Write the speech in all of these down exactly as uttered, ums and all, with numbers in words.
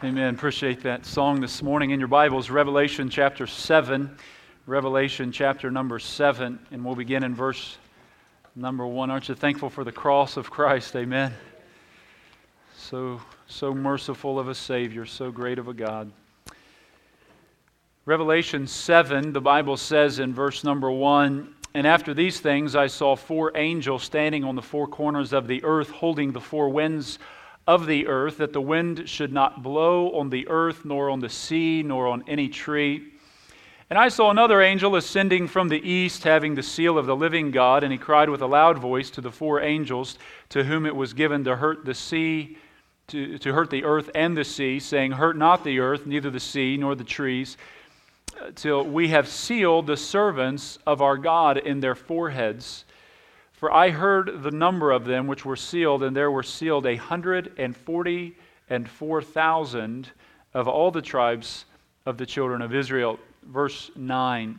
Amen. Appreciate that song this morning. In your Bibles, Revelation chapter seven. Revelation chapter number seven. And we'll begin in verse number one. Aren't you thankful for the cross of Christ? Amen. So, so merciful of a Savior, so great of a God. Revelation seven, the Bible says in verse number one, "And after these things I saw four angels standing on the four corners of the earth, holding the four winds of the earth, that the wind should not blow on the earth, nor on the sea, nor on any tree. And I saw another angel ascending from the east, having the seal of the living God, and he cried with a loud voice to the four angels, to whom it was given to hurt the sea, to, to hurt the earth and the sea, saying, Hurt not the earth, neither the sea, nor the trees, till we have sealed the servants of our God in their foreheads. For I heard the number of them which were sealed, and there were sealed a hundred and forty and four thousand of all the tribes of the children of Israel." Verse nine.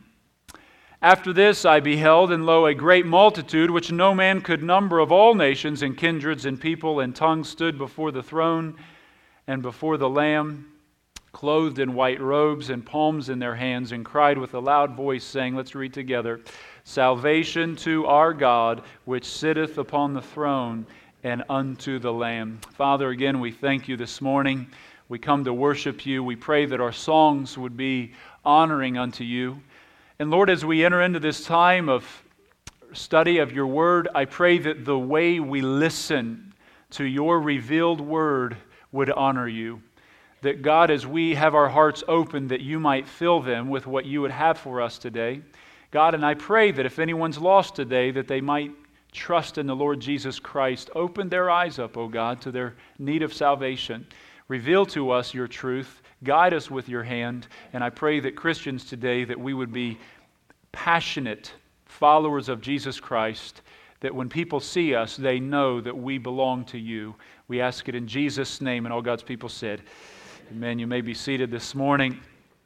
"After this I beheld, and lo, a great multitude, which no man could number, of all nations and kindreds and people and tongues, stood before the throne and before the Lamb, clothed in white robes and palms in their hands, and cried with a loud voice, saying," let's read together, "Salvation to our God, which sitteth upon the throne, and unto the Lamb." Father, again, we thank you this morning. We come to worship you. We pray that our songs would be honoring unto you. And Lord, as we enter into this time of study of your word, I pray that the way we listen to your revealed word would honor you. That God, as we have our hearts open, that you might fill them with what you would have for us today. God, and I pray that if anyone's lost today, that they might trust in the Lord Jesus Christ. Open their eyes up, O God, to their need of salvation. Reveal to us your truth. Guide us with your hand. And I pray that Christians today, that we would be passionate followers of Jesus Christ, that when people see us, they know that we belong to you. We ask it in Jesus' name, and all God's people said, amen. You may be seated this morning.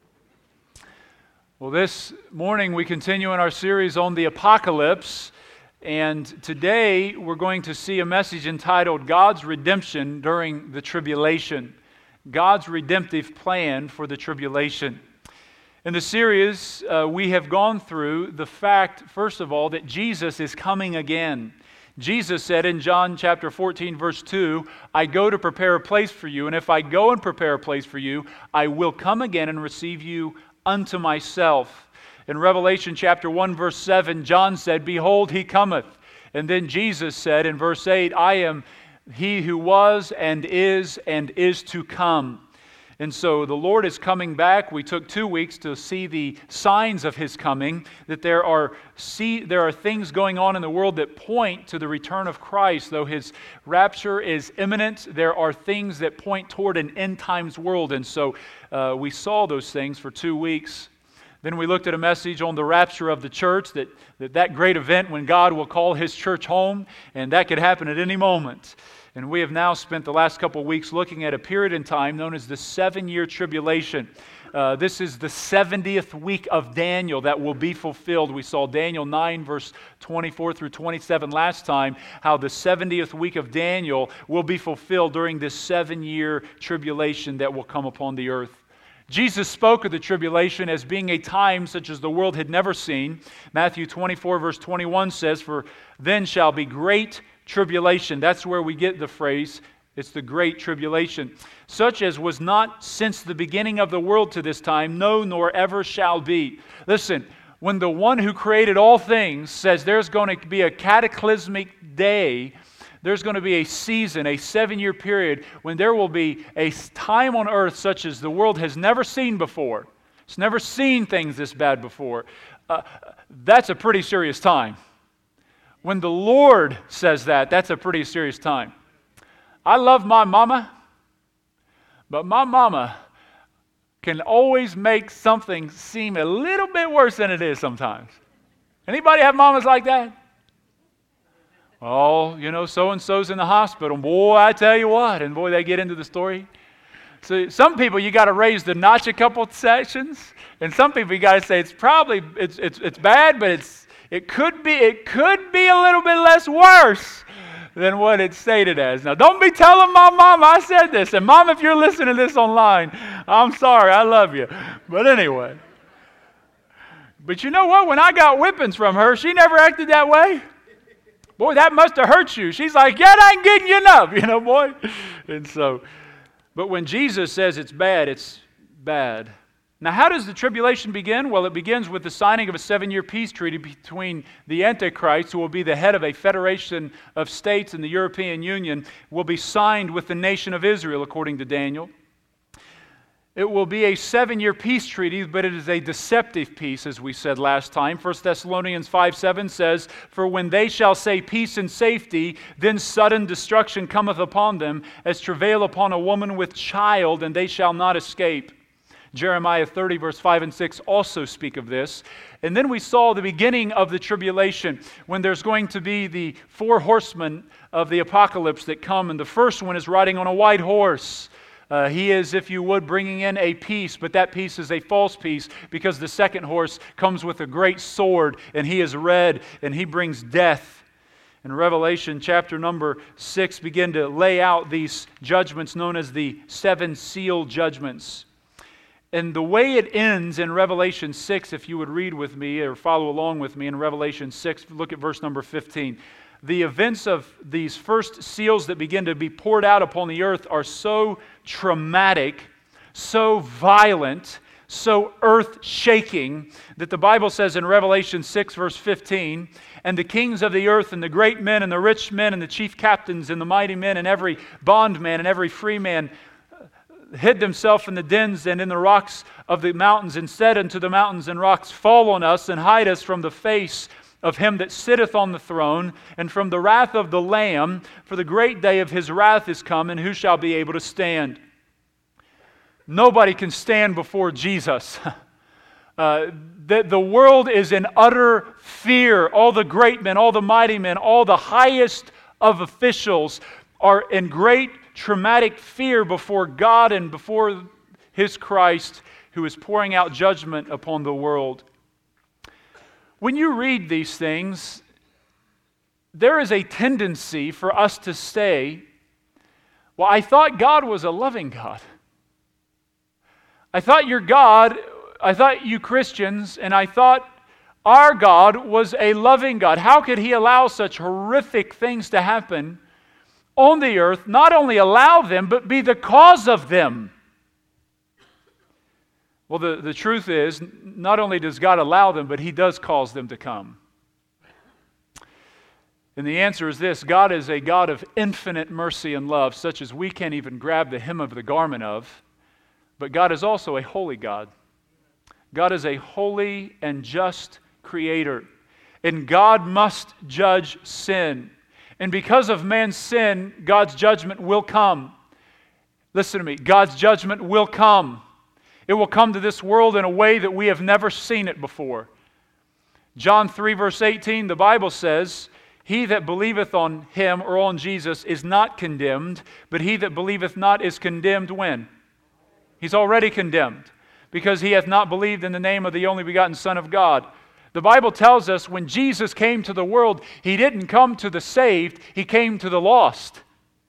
Well, this morning we continue in our series on the apocalypse, and today we're going to see a message entitled God's Redemption During the Tribulation. God's redemptive plan for the tribulation. In the series, uh, we have gone through the fact, first of all, that Jesus is coming again. Jesus said in John chapter fourteen, verse two, "I go to prepare a place for you, and if I go and prepare a place for you, I will come again and receive you unto myself." In Revelation chapter one, verse seven, John said, "Behold, he cometh." And then Jesus said in verse eight, "I am he who was and is and is to come." And so the Lord is coming back. We took two weeks to see the signs of His coming, that there are see, there are things going on in the world that point to the return of Christ. Though His rapture is imminent, there are things that point toward an end times world. And so uh, we saw those things for two weeks. Then we looked at a message on the rapture of the church, that, that that great event when God will call His church home, and that could happen at any moment. And we have now spent the last couple of weeks looking at a period in time known as the seven-year tribulation. Uh, this is the seventieth week of Daniel that will be fulfilled. We saw Daniel nine, verse twenty-four through twenty-seven last time, how the seventieth week of Daniel will be fulfilled during this seven-year tribulation that will come upon the earth. Jesus spoke of the tribulation as being a time such as the world had never seen. Matthew twenty-four, verse twenty-one says, "For then shall be great tribulation." That's where we get the phrase, it's the great tribulation. "Such as was not since the beginning of the world to this time, no, nor ever shall be." Listen, when the one who created all things says there's going to be a cataclysmic day, there's going to be a season, a seven-year period, when there will be a time on earth such as the world has never seen before. It's never seen things this bad before. Uh, that's a pretty serious time. When the Lord says that, that's a pretty serious time. I love my mama, but my mama can always make something seem a little bit worse than it is sometimes. Anybody have mamas like that? Oh, you know, so-and-so's in the hospital. Boy, I tell you what. And boy, they get into the story. So some people, you got to raise the notch a couple sections. And some people, you got to say, it's probably, it's it's it's bad, but it's it could be, it could be a little bit less worse. than what it's stated as. Now, don't be telling my mom I said this. And Mom, if you're listening to this online, I'm sorry, I love you. But anyway. But you know what? When I got whippings from her, she never acted that way. Boy, that must have hurt you. She's like, yeah, I ain't getting you enough, you know, boy. And so, but when Jesus says it's bad, it's bad. Now, how does the tribulation begin? Well, it begins with the signing of a seven-year peace treaty between the Antichrist, who will be the head of a federation of states in the European Union, will be signed with the nation of Israel, according to Daniel. It will be a seven-year peace treaty, but it is a deceptive peace, as we said last time. First Thessalonians five seven says, "For when they shall say peace and safety, then sudden destruction cometh upon them, as travail upon a woman with child, and they shall not escape." Jeremiah thirty, verse five and six also speak of this. And then we saw the beginning of the tribulation, when there's going to be the four horsemen of the apocalypse that come, and the first one is riding on a white horse. Uh, he is, if you would, bringing in a peace, but that peace is a false peace, because the second horse comes with a great sword, and he is red, and he brings death. In Revelation chapter number six, begin to lay out these judgments known as the seven seal judgments. And the way it ends in Revelation six, if you would read with me or follow along with me in Revelation six, look at verse number fifteen. The events of these first seals that begin to be poured out upon the earth are so traumatic, so violent, so earth-shaking, that the Bible says in Revelation six, verse fifteen, "And the kings of the earth, and the great men, and the rich men, and the chief captains, and the mighty men, and every bondman, and every free man, hid themselves in the dens and in the rocks of the mountains, and said unto the mountains and rocks, Fall on us, and hide us from the face of him that sitteth on the throne, and from the wrath of the Lamb, for the great day of his wrath is come, and who shall be able to stand?" Nobody can stand before Jesus. Uh, the, the world is in utter fear. All the great men, all the mighty men, all the highest of officials are in great traumatic fear before God and before His Christ, who is pouring out judgment upon the world. When you read these things, there is a tendency for us to say, well, I thought God was a loving God. I thought your God, I thought you Christians, and I thought our God was a loving God. How could He allow such horrific things to happen on the earth, not only allow them, but be the cause of them? Well, the, the truth is, not only does God allow them, but He does cause them to come. And the answer is this: God is a God of infinite mercy and love, such as we can't even grab the hem of the garment of. But God is also a holy God. God is a holy and just Creator. And God must judge sin. And because of man's sin, God's judgment will come. Listen to me. God's judgment will come. It will come to this world in a way that we have never seen it before. John three, verse eighteen, the Bible says, "He that believeth on Him," or on Jesus, "is not condemned, but he that believeth not is condemned." When? He's already condemned, because he hath not believed in the name of the only begotten Son of God. The Bible tells us when Jesus came to the world, He didn't come to the saved, He came to the lost.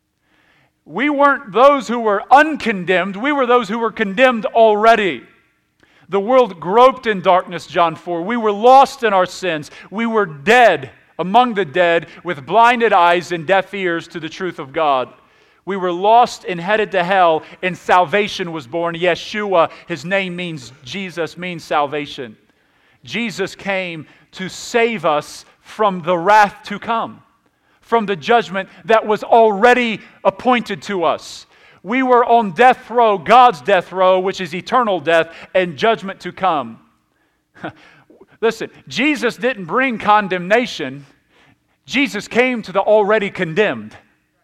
We weren't those who were uncondemned, we were those who were condemned already. The world groped in darkness, John four. We were lost in our sins. We were dead among the dead, with blinded eyes and deaf ears to the truth of God. We were lost and headed to hell, and salvation was born. Yeshua, His name means, Jesus means salvation. Jesus came to save us from the wrath to come, from the judgment that was already appointed to us. We were on death row, God's death row, which is eternal death and judgment to come. Listen, Jesus didn't bring condemnation. Jesus came to the already condemned.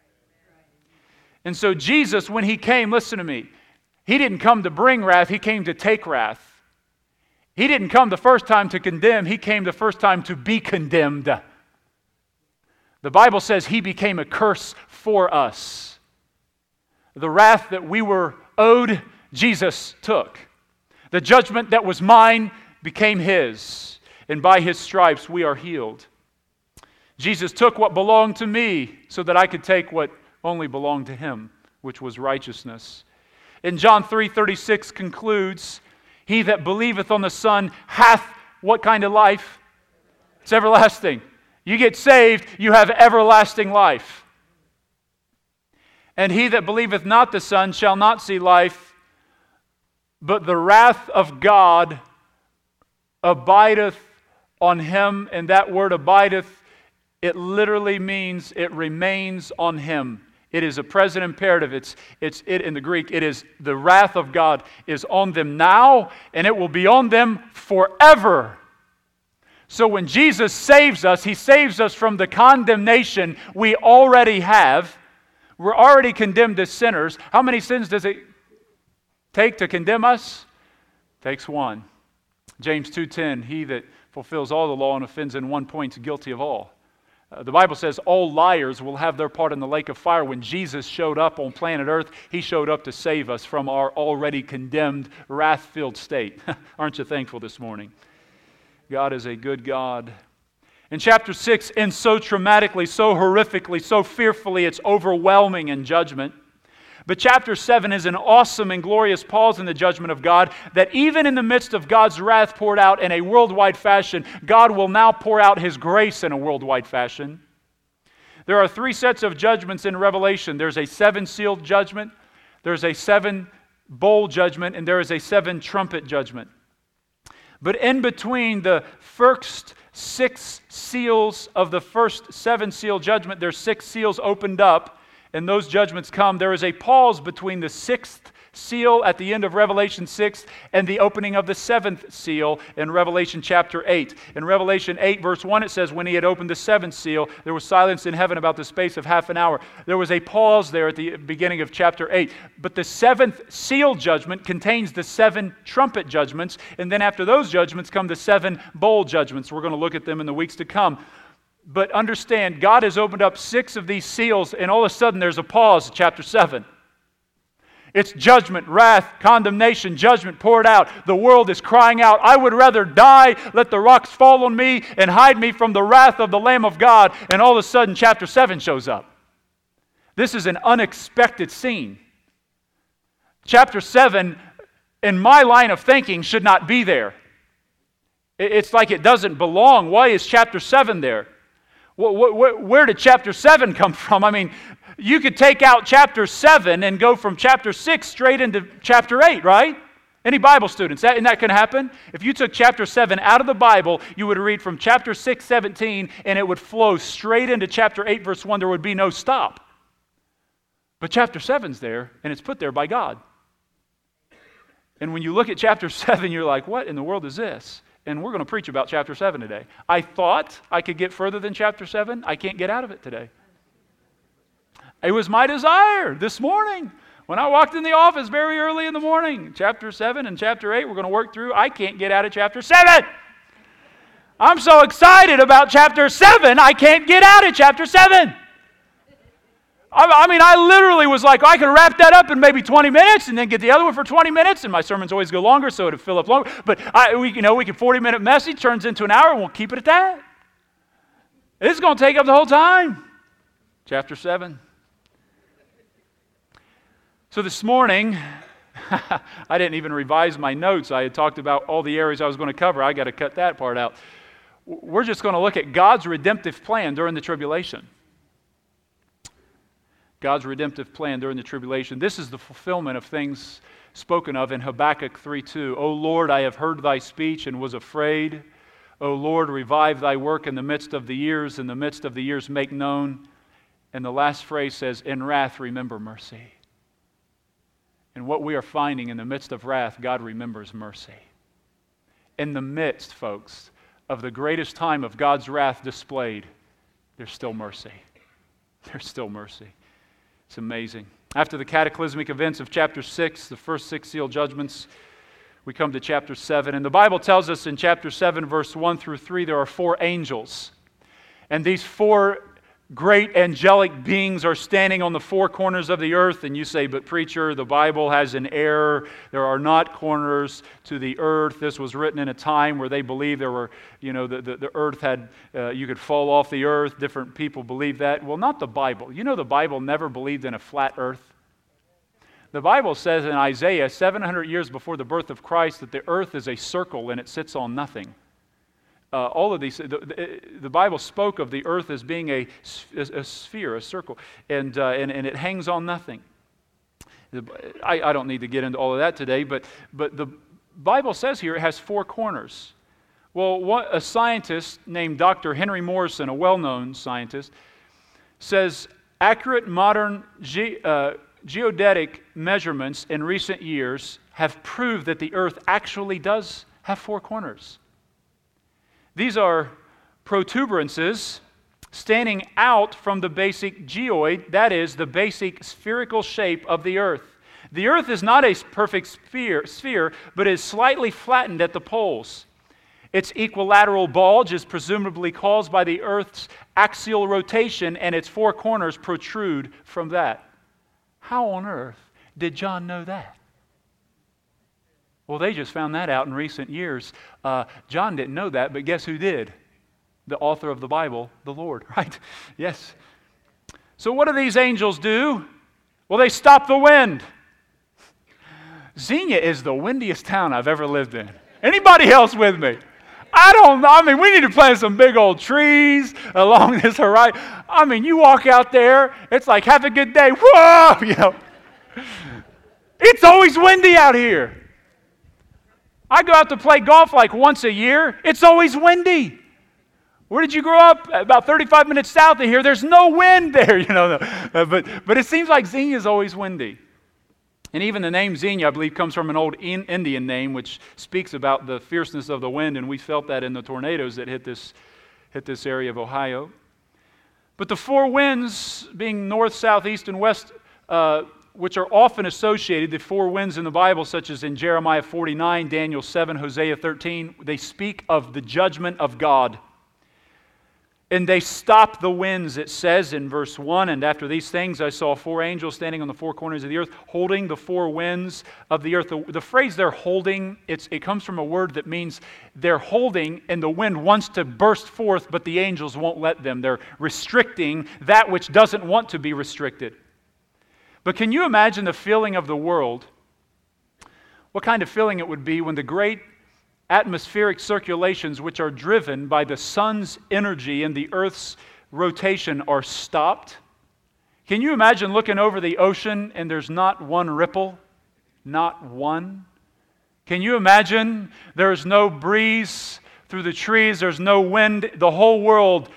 And so Jesus, when He came, listen to me, He didn't come to bring wrath, He came to take wrath. He didn't come the first time to condemn, He came the first time to be condemned. The Bible says He became a curse for us. The wrath that we were owed, Jesus took. The judgment that was mine became His. And by His stripes we are healed. Jesus took what belonged to me so that I could take what only belonged to him, which was righteousness. And John three thirty-six concludes, he that believeth on the Son hath what kind of life? It's everlasting. You get saved, you have everlasting life. And he that believeth not the Son shall not see life, but the wrath of God abideth on him. And that word abideth, it literally means it remains on him. It is a present imperative. It's, it's it in the Greek. It is the wrath of God is on them now, and it will be on them forever. So when Jesus saves us, he saves us from the condemnation we already have. We're already condemned as sinners. How many sins does it take to condemn us? It takes one. James two ten, he that fulfills all the law and offends in one point is guilty of all. Uh, the Bible says all liars will have their part in the lake of fire. When Jesus showed up on planet Earth, he showed up to save us from our already condemned, wrath-filled state. Aren't you thankful this morning? God is a good God. In chapter six, and so traumatically, so horrifically, so fearfully, it's overwhelming in judgment. But chapter seven is an awesome and glorious pause in the judgment of God, that even in the midst of God's wrath poured out in a worldwide fashion, God will now pour out his grace in a worldwide fashion. There are three sets of judgments in Revelation. There's a seven-sealed judgment, there's a seven-bowl judgment, and there is a seven-trumpet judgment. But in between the first six seals of the first seven-seal judgment, there's six seals opened up, and those judgments come. There is a pause between the sixth seal at the end of Revelation six and the opening of the seventh seal in Revelation chapter eight. In Revelation eight, verse one, it says, when he had opened the seventh seal, there was silence in heaven about the space of half an hour. There was a pause there at the beginning of chapter eight. But the seventh seal judgment contains the seven trumpet judgments, and then after those judgments come the seven bowl judgments. We're going to look at them in the weeks to come. But understand, God has opened up six of these seals, and all of a sudden there's a pause in chapter seven. It's judgment, wrath, condemnation, judgment poured out. The world is crying out, I would rather die, let the rocks fall on me, and hide me from the wrath of the Lamb of God. And all of a sudden, chapter seven shows up. This is an unexpected scene. Chapter seven, in my line of thinking, should not be there. It's like it doesn't belong. Why is chapter seven there? Where did chapter seven come from? I mean, you could take out chapter seven and go from chapter six straight into chapter eight, right? Any Bible students, that, and that can happen? If you took chapter seven out of the Bible, you would read from chapter six, seventeen, and it would flow straight into chapter eight, verse one. There would be no stop. But chapter seven's there, and it's put there by God. And when you look at chapter seven, you're like, what in the world is this? And we're going to preach about chapter seven today. I thought I could get further than chapter seven. I can't get out of it today. It was my desire this morning when I walked in the office very early in the morning. Chapter seven and chapter eight we're going to work through. I can't get out of chapter seven. I'm so excited about chapter seven, I can't get out of chapter seven. I, I mean, I literally was like, I could wrap that up in maybe twenty minutes and then get the other one for twenty minutes, and my sermons always go longer, so it'll fill up longer. But I, we, you know, we can forty-minute message turns into an hour, and we'll keep it at that. It's going to take up the whole time. Chapter seven. So this morning, I didn't even revise my notes. I had talked about all the areas I was going to cover. I got to cut that part out. We're just going to look at God's redemptive plan during the tribulation. God's redemptive plan during the tribulation. This is the fulfillment of things spoken of in Habakkuk three two. O Lord, I have heard thy speech and was afraid. O Lord, revive thy work in the midst of the years. In the midst of the years make known. And the last phrase says, in wrath remember mercy. And what we are finding in the midst of wrath, God remembers mercy. In the midst, folks, of the greatest time of God's wrath displayed, there's still mercy. There's still mercy. It's amazing. After the cataclysmic events of chapter six, the first six seal judgments, we come to chapter seven. And the Bible tells us in chapter seven, verse one through three, there are four angels. And these four great angelic beings are standing on the four corners of the earth, and you say, but preacher, the Bible has an error. There are not corners to the earth. This was written in a time where they believed there were, you know, the, the, the earth had, uh, you could fall off the earth. Different people believe that. Well, not the Bible. You know the Bible never believed in a flat earth. The Bible says in Isaiah, seven hundred years before the birth of Christ, that the earth is a circle and it sits on nothing. Uh, all of these, the, the Bible spoke of the earth as being a, a, a sphere, a circle, and, uh, and and it hangs on nothing. I, I don't need to get into all of that today, but but the Bible says here it has four corners. Well, what, a scientist named Doctor Henry Morrison, a well-known scientist, says accurate modern ge, uh, geodetic measurements in recent years have proved that the earth actually does have four corners. These are protuberances standing out from the basic geoid, that is, the basic spherical shape of the earth. The earth is not a perfect sphere, sphere, but is slightly flattened at the poles. Its equilateral bulge is presumably caused by the earth's axial rotation, and its four corners protrude from that. How on earth did John know that? Well, they just found that out in recent years. Uh, John didn't know that, but guess who did? The author of the Bible, the Lord, right? Yes. So what do these angels do? Well, they stop the wind. Xenia is the windiest town I've ever lived in. Anybody else with me? I don't know. I mean, we need to plant some big old trees along this horizon. I mean, you walk out there, it's like, have a good day. Whoa! You know, it's always windy out here. I go out to play golf like once a year. It's always windy. Where did you grow up? About thirty-five minutes south of here. There's no wind there, you know. Uh, but, but it seems like Xenia is always windy. And even the name Xenia, I believe, comes from an old in Indian name, which speaks about the fierceness of the wind, and we felt that in the tornadoes that hit this, hit this area of Ohio. But the four winds, being north, south, east, and west, uh, which are often associated, the four winds in the Bible, such as in Jeremiah forty-nine, Daniel seven, Hosea thirteen, they speak of the judgment of God. And they stop the winds, it says in verse one, and after these things I saw four angels standing on the four corners of the earth, holding the four winds of the earth. The, the phrase they're holding, it's, it comes from a word that means they're holding and the wind wants to burst forth, but the angels won't let them. They're restricting that which doesn't want to be restricted. But can you imagine the feeling of the world? What kind of feeling it would be when the great atmospheric circulations, which are driven by the sun's energy and the earth's rotation, are stopped? Can you imagine looking over the ocean and there's not one ripple? Not one? Can you imagine there's no breeze through the trees, there's no wind, the whole world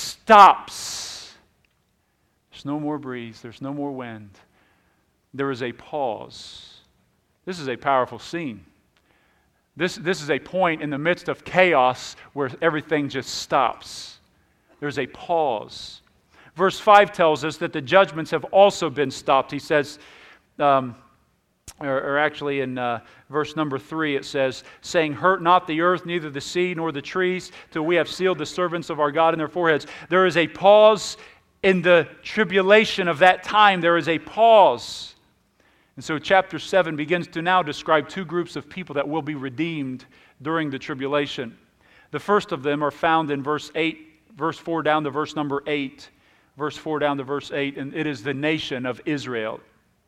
stops. There's no more breeze, there's no more wind. There is a pause. This is a powerful scene. This, this is a point in the midst of chaos where everything just stops. There's a pause. Verse five tells us that the judgments have also been stopped. He says, um, or, or actually in uh, verse number three it says, saying, hurt not the earth, neither the sea nor the trees, till we have sealed the servants of our God in their foreheads. There is a pause in the tribulation of that time. There is a pause. And so chapter seven begins to now describe two groups of people that will be redeemed during the tribulation. The first of them are found in verse eight, verse four down to verse number eight. Verse four down to verse eight, and it is the nation of Israel.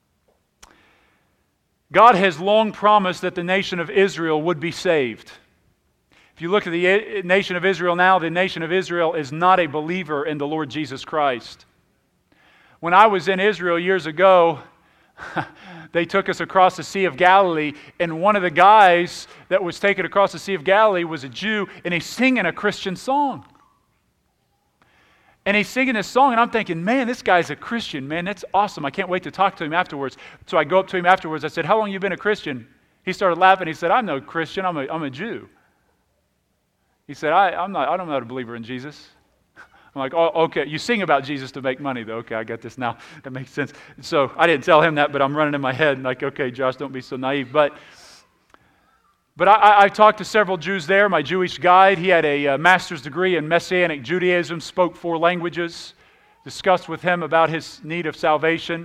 God has long promised that the nation of Israel would be saved. If you look at the nation of Israel now, the nation of Israel is not a believer in the Lord Jesus Christ. When I was in Israel years ago, they took us across the Sea of Galilee, and one of the guys that was taken across the Sea of Galilee was a Jew, and he's singing a Christian song. And he's singing this song, and I'm thinking, man, this guy's a Christian, man, that's awesome. I can't wait to talk to him afterwards. So I go up to him afterwards. I said, how long have you been a Christian? He started laughing. He said, I'm no Christian, I'm a, I'm a Jew. He said, I, I'm not, I'm not a believer in Jesus. I'm like, oh, okay, you sing about Jesus to make money, though. Okay, I got this now. That makes sense. So I didn't tell him that, but I'm running in my head, like, okay, Josh, don't be so naive. But but I, I talked to several Jews there. My Jewish guide, he had a, a master's degree in Messianic Judaism, spoke four languages, discussed with him about his need of salvation.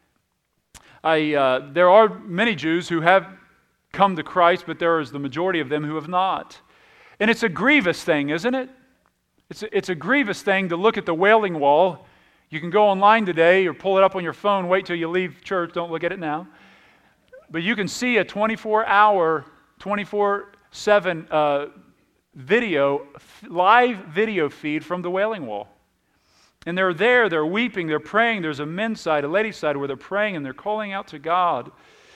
I, uh, there are many Jews who have come to Christ, but there is the majority of them who have not. And it's a grievous thing, isn't it? It's a, it's a grievous thing to look at the Wailing Wall. You can go online today or pull it up on your phone. Wait till you leave church. Don't look at it now. But you can see a twenty-four hour, twenty-four seven uh, video, live video feed from the Wailing Wall. And they're there, they're weeping, they're praying. There's a men's side, a ladies' side where they're praying and they're calling out to God.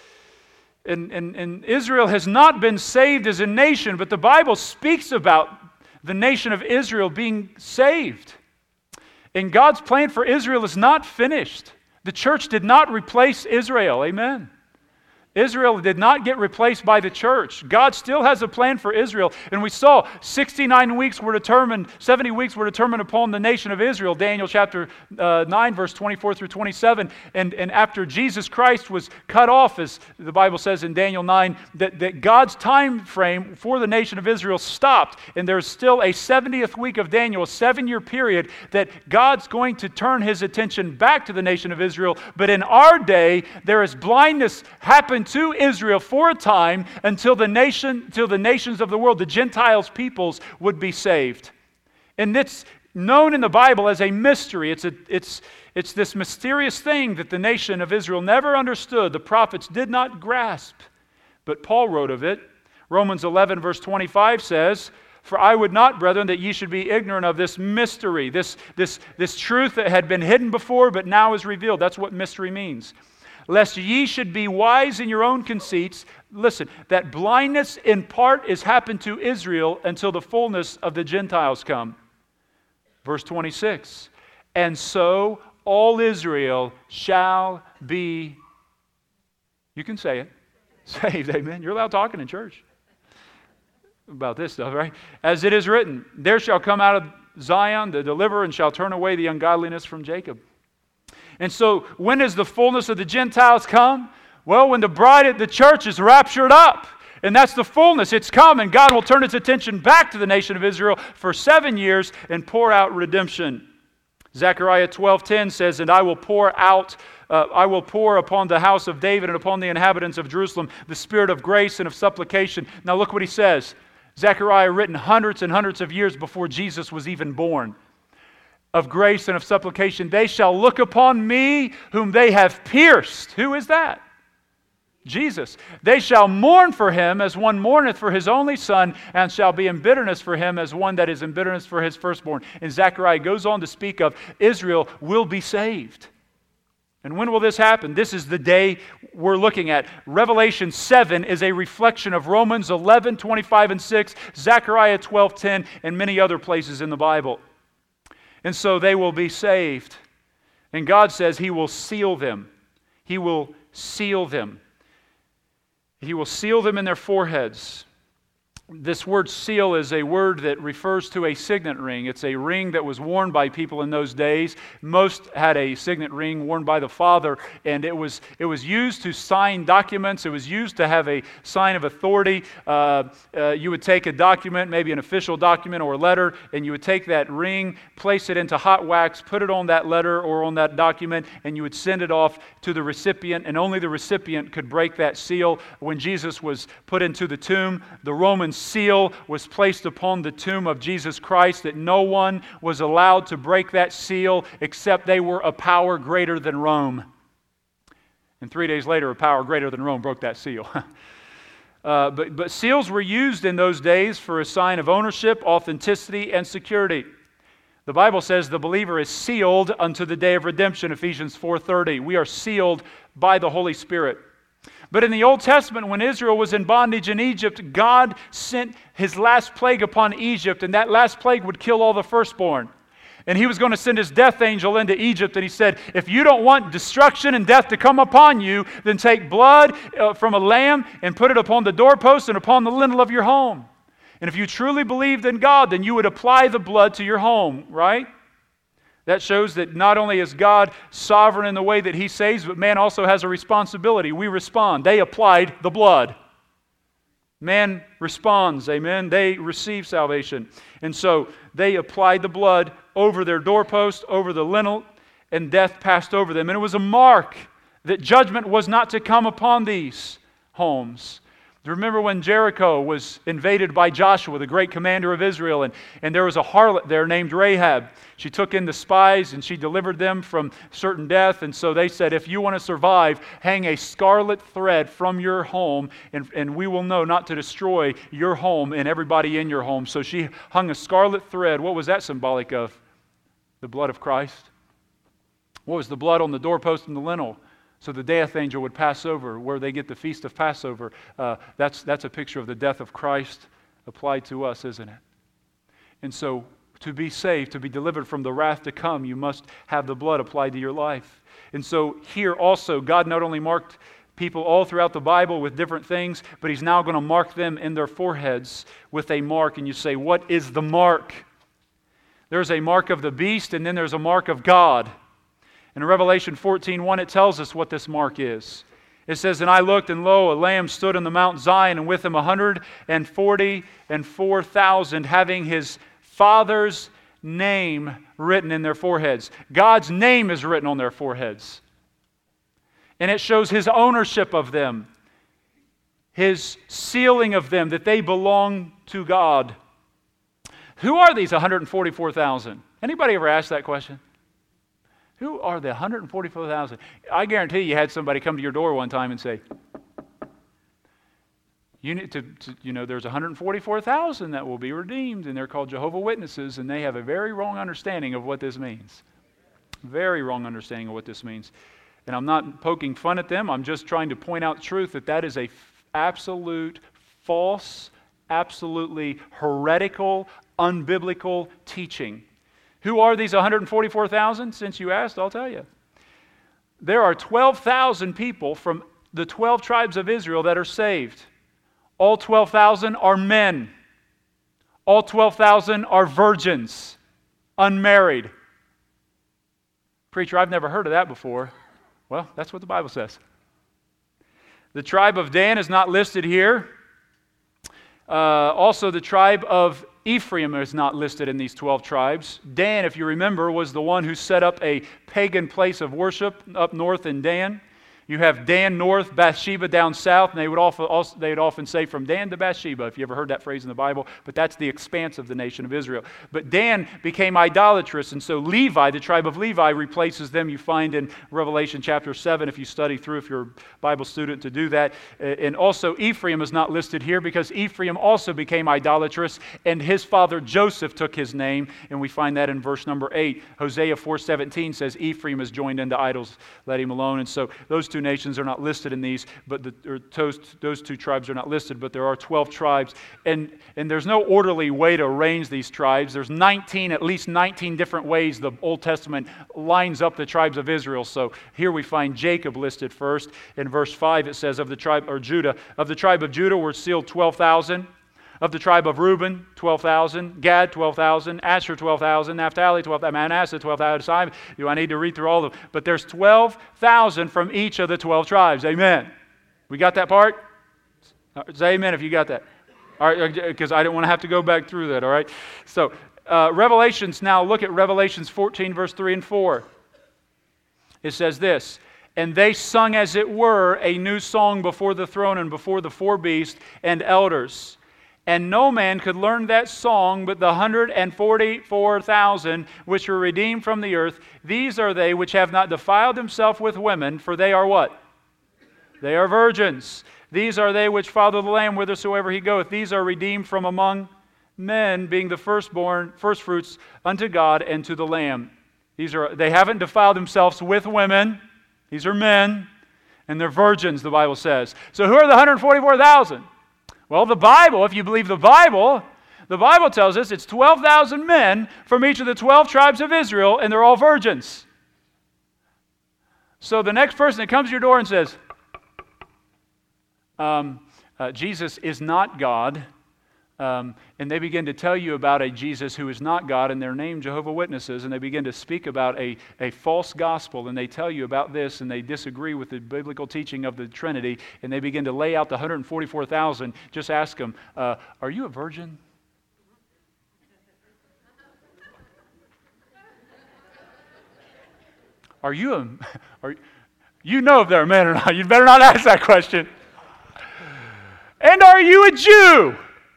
And, and, and Israel has not been saved as a nation, but the Bible speaks about the nation of Israel being saved. And God's plan for Israel is not finished. The church did not replace Israel. Amen. Israel did not get replaced by the church. God still has a plan for Israel. And we saw sixty-nine weeks were determined, seventy weeks were determined upon the nation of Israel, Daniel chapter uh, nine, verse twenty-four through twenty-seven. And, and after Jesus Christ was cut off, as the Bible says in Daniel nine, that, that God's time frame for the nation of Israel stopped. And there's still a seventieth week of Daniel, a seven-year period, that God's going to turn his attention back to the nation of Israel. But in our day, there is blindness happened to Israel for a time until the nation, till the nations of the world, the Gentiles peoples, would be saved. And it's known in the Bible as a mystery. It's a, it's, it's this mysterious thing that the nation of Israel never understood. The prophets did not grasp. But Paul wrote of it. Romans eleven verse twenty-five says, "For I would not, brethren, that ye should be ignorant of this mystery," this, this, this truth that had been hidden before but now is revealed. That's what mystery means. "Lest ye should be wise in your own conceits." Listen, that blindness in part is happened to Israel until the fullness of the Gentiles come. Verse twenty-six, "And so all Israel shall be," you can say it, saved, amen. You're allowed talking in church about this stuff, right? "As it is written, there shall come out of Zion the deliverer, and shall turn away the ungodliness from Jacob." And so, when does the fullness of the Gentiles come? Well, when the bride of the church is raptured up. And that's the fullness. It's come, and God will turn its attention back to the nation of Israel for seven years and pour out redemption. Zechariah twelve ten says, "And I will pour out, uh, I will pour upon the house of David and upon the inhabitants of Jerusalem the spirit of grace and of supplication." Now look what he says. Zechariah written hundreds and hundreds of years before Jesus was even born. "Of grace and of supplication, they shall look upon me whom they have pierced." Who is that? Jesus. "They shall mourn for him as one mourneth for his only son, and shall be in bitterness for him as one that is in bitterness for his firstborn." And Zechariah goes on to speak of Israel will be saved. And when will this happen? This is the day we're looking at. Revelation seven is a reflection of Romans eleven, twenty-five and six, Zechariah twelve ten, and many other places in the Bible. And so they will be saved. And God says He will seal them. He will seal them. He will seal them in their foreheads. This word seal is a word that refers to a signet ring. It's a ring that was worn by people in those days. Most had a signet ring worn by the father, and it was it was used to sign documents. It was used to have a sign of authority. Uh, uh, you would take a document, maybe an official document or a letter, and you would take that ring, place it into hot wax, put it on that letter or on that document, and you would send it off to the recipient, and only the recipient could break that seal. When Jesus was put into the tomb, the Romans seal was placed upon the tomb of Jesus Christ, that no one was allowed to break that seal except they were a power greater than Rome. And three days later, a power greater than Rome broke that seal. uh, but, but seals were used in those days for a sign of ownership, authenticity, and security. The Bible says the believer is sealed unto the day of redemption, Ephesians four thirty. We are sealed by the Holy Spirit. But in the Old Testament, when Israel was in bondage in Egypt, God sent His last plague upon Egypt, and that last plague would kill all the firstborn. And He was going to send His death angel into Egypt, and He said, if you don't want destruction and death to come upon you, then take blood uh, from a lamb and put it upon the doorpost and upon the lintel of your home. And if you truly believed in God, then you would apply the blood to your home, right? That shows that not only is God sovereign in the way that He saves, but man also has a responsibility. We respond. They applied the blood. Man responds, amen. They receive salvation. And so they applied the blood over their doorpost, over the lintel, and death passed over them. And it was a mark that judgment was not to come upon these homes. Do you remember when Jericho was invaded by Joshua, the great commander of Israel, and, and there was a harlot there named Rahab. She took in the spies and she delivered them from certain death. And so they said, if you want to survive, hang a scarlet thread from your home and, and we will know not to destroy your home and everybody in your home. So she hung a scarlet thread. What was that symbolic of? The blood of Christ. What was the blood on the doorpost and the lintel? So the death angel would pass over, where they get the feast of Passover. Uh, that's, that's a picture of the death of Christ applied to us, isn't it? And so to be saved, to be delivered from the wrath to come, you must have the blood applied to your life. And so here also, God not only marked people all throughout the Bible with different things, but He's now going to mark them in their foreheads with a mark. And you say, what is the mark? There's a mark of the beast, and then there's a mark of God. In Revelation fourteen one, it tells us what this mark is. It says, and I looked, and lo, a lamb stood on the Mount Zion, and with him a hundred and forty and four thousand, having his Father's name written in their foreheads. God's name is written on their foreheads. And it shows His ownership of them, His sealing of them, that they belong to God. Who are these one hundred forty-four thousand? Anybody ever asked that question? Who are the one hundred forty-four thousand? I guarantee you had somebody come to your door one time and say, you need to, to you know, there's one hundred forty-four thousand that will be redeemed, and they're called Jehovah's Witnesses, and they have a very wrong understanding of what this means. Very wrong understanding of what this means. And I'm not poking fun at them. I'm just trying to point out truth, that that is a f- absolute false, absolutely heretical, unbiblical teaching. Who are these one hundred forty-four thousand? Since you asked, I'll tell you. There are twelve thousand people from the twelve tribes of Israel that are saved. All twelve thousand are men. All twelve thousand are virgins, unmarried. Preacher, I've never heard of that before. Well, that's what the Bible says. The tribe of Dan is not listed here. Uh, also, the tribe of Ephraim is not listed in these twelve tribes. Dan, if you remember, was the one who set up a pagan place of worship up north in Dan. You have Dan north, Bathsheba down south, and they would often, also, they would often say from Dan to Bathsheba, if you ever heard that phrase in the Bible, but that's the expanse of the nation of Israel. But Dan became idolatrous, and so Levi, the tribe of Levi, replaces them. You find in Revelation chapter seven, if you study through, if you're a Bible student, to do that. And also Ephraim is not listed here because Ephraim also became idolatrous, and his father Joseph took his name, and we find that in verse number eight. Hosea four seventeen says Ephraim is joined into idols, let him alone. And so those two nations are not listed in these, but the, or those, those two tribes are not listed, but there are twelve tribes. And, and there's no orderly way to arrange these tribes. There's nineteen, at least nineteen different ways the Old Testament lines up the tribes of Israel. So here we find Jacob listed first. In verse five it says, of the tribe, or Judah, of the tribe of Judah were sealed twelve thousand. Of the tribe of Reuben, twelve thousand. Gad, twelve thousand. Asher, twelve thousand. Naphtali, twelve thousand. Manasseh, twelve thousand. Simon. Do I need to read through all of them? But there's twelve thousand from each of the twelve tribes. Amen. We got that part? Say amen if you got that. All right, because I don't want to have to go back through that, all right? So, uh, Revelations, now look at Revelations fourteen, verse three and four. It says this, and they sung as it were a new song before the throne and before the four beasts and elders. And no man could learn that song but the one hundred forty-four thousand which were redeemed from the earth. These are they which have not defiled themselves with women, for they are what? They are virgins. These are they which follow the Lamb whithersoever he goeth. These are redeemed from among men, being the firstborn, firstfruits unto God and to the Lamb. These are they haven't defiled themselves with women. These are men, and they're virgins, the Bible says. So who are the one hundred forty-four thousand? Well, the Bible, if you believe the Bible, the Bible tells us it's twelve thousand men from each of the twelve tribes of Israel, and they're all virgins. So the next person that comes to your door and says, um, uh, Jesus is not God, um, and they begin to tell you about a Jesus who is not God, and they're named Jehovah's Witnesses, and they begin to speak about a, a false gospel, and they tell you about this, and they disagree with the biblical teaching of the Trinity, and they begin to lay out the one hundred forty-four thousand, just ask them, uh, are you a virgin? Are you a, are, you know if they're a man or not. You better not ask that question. And are you a Jew?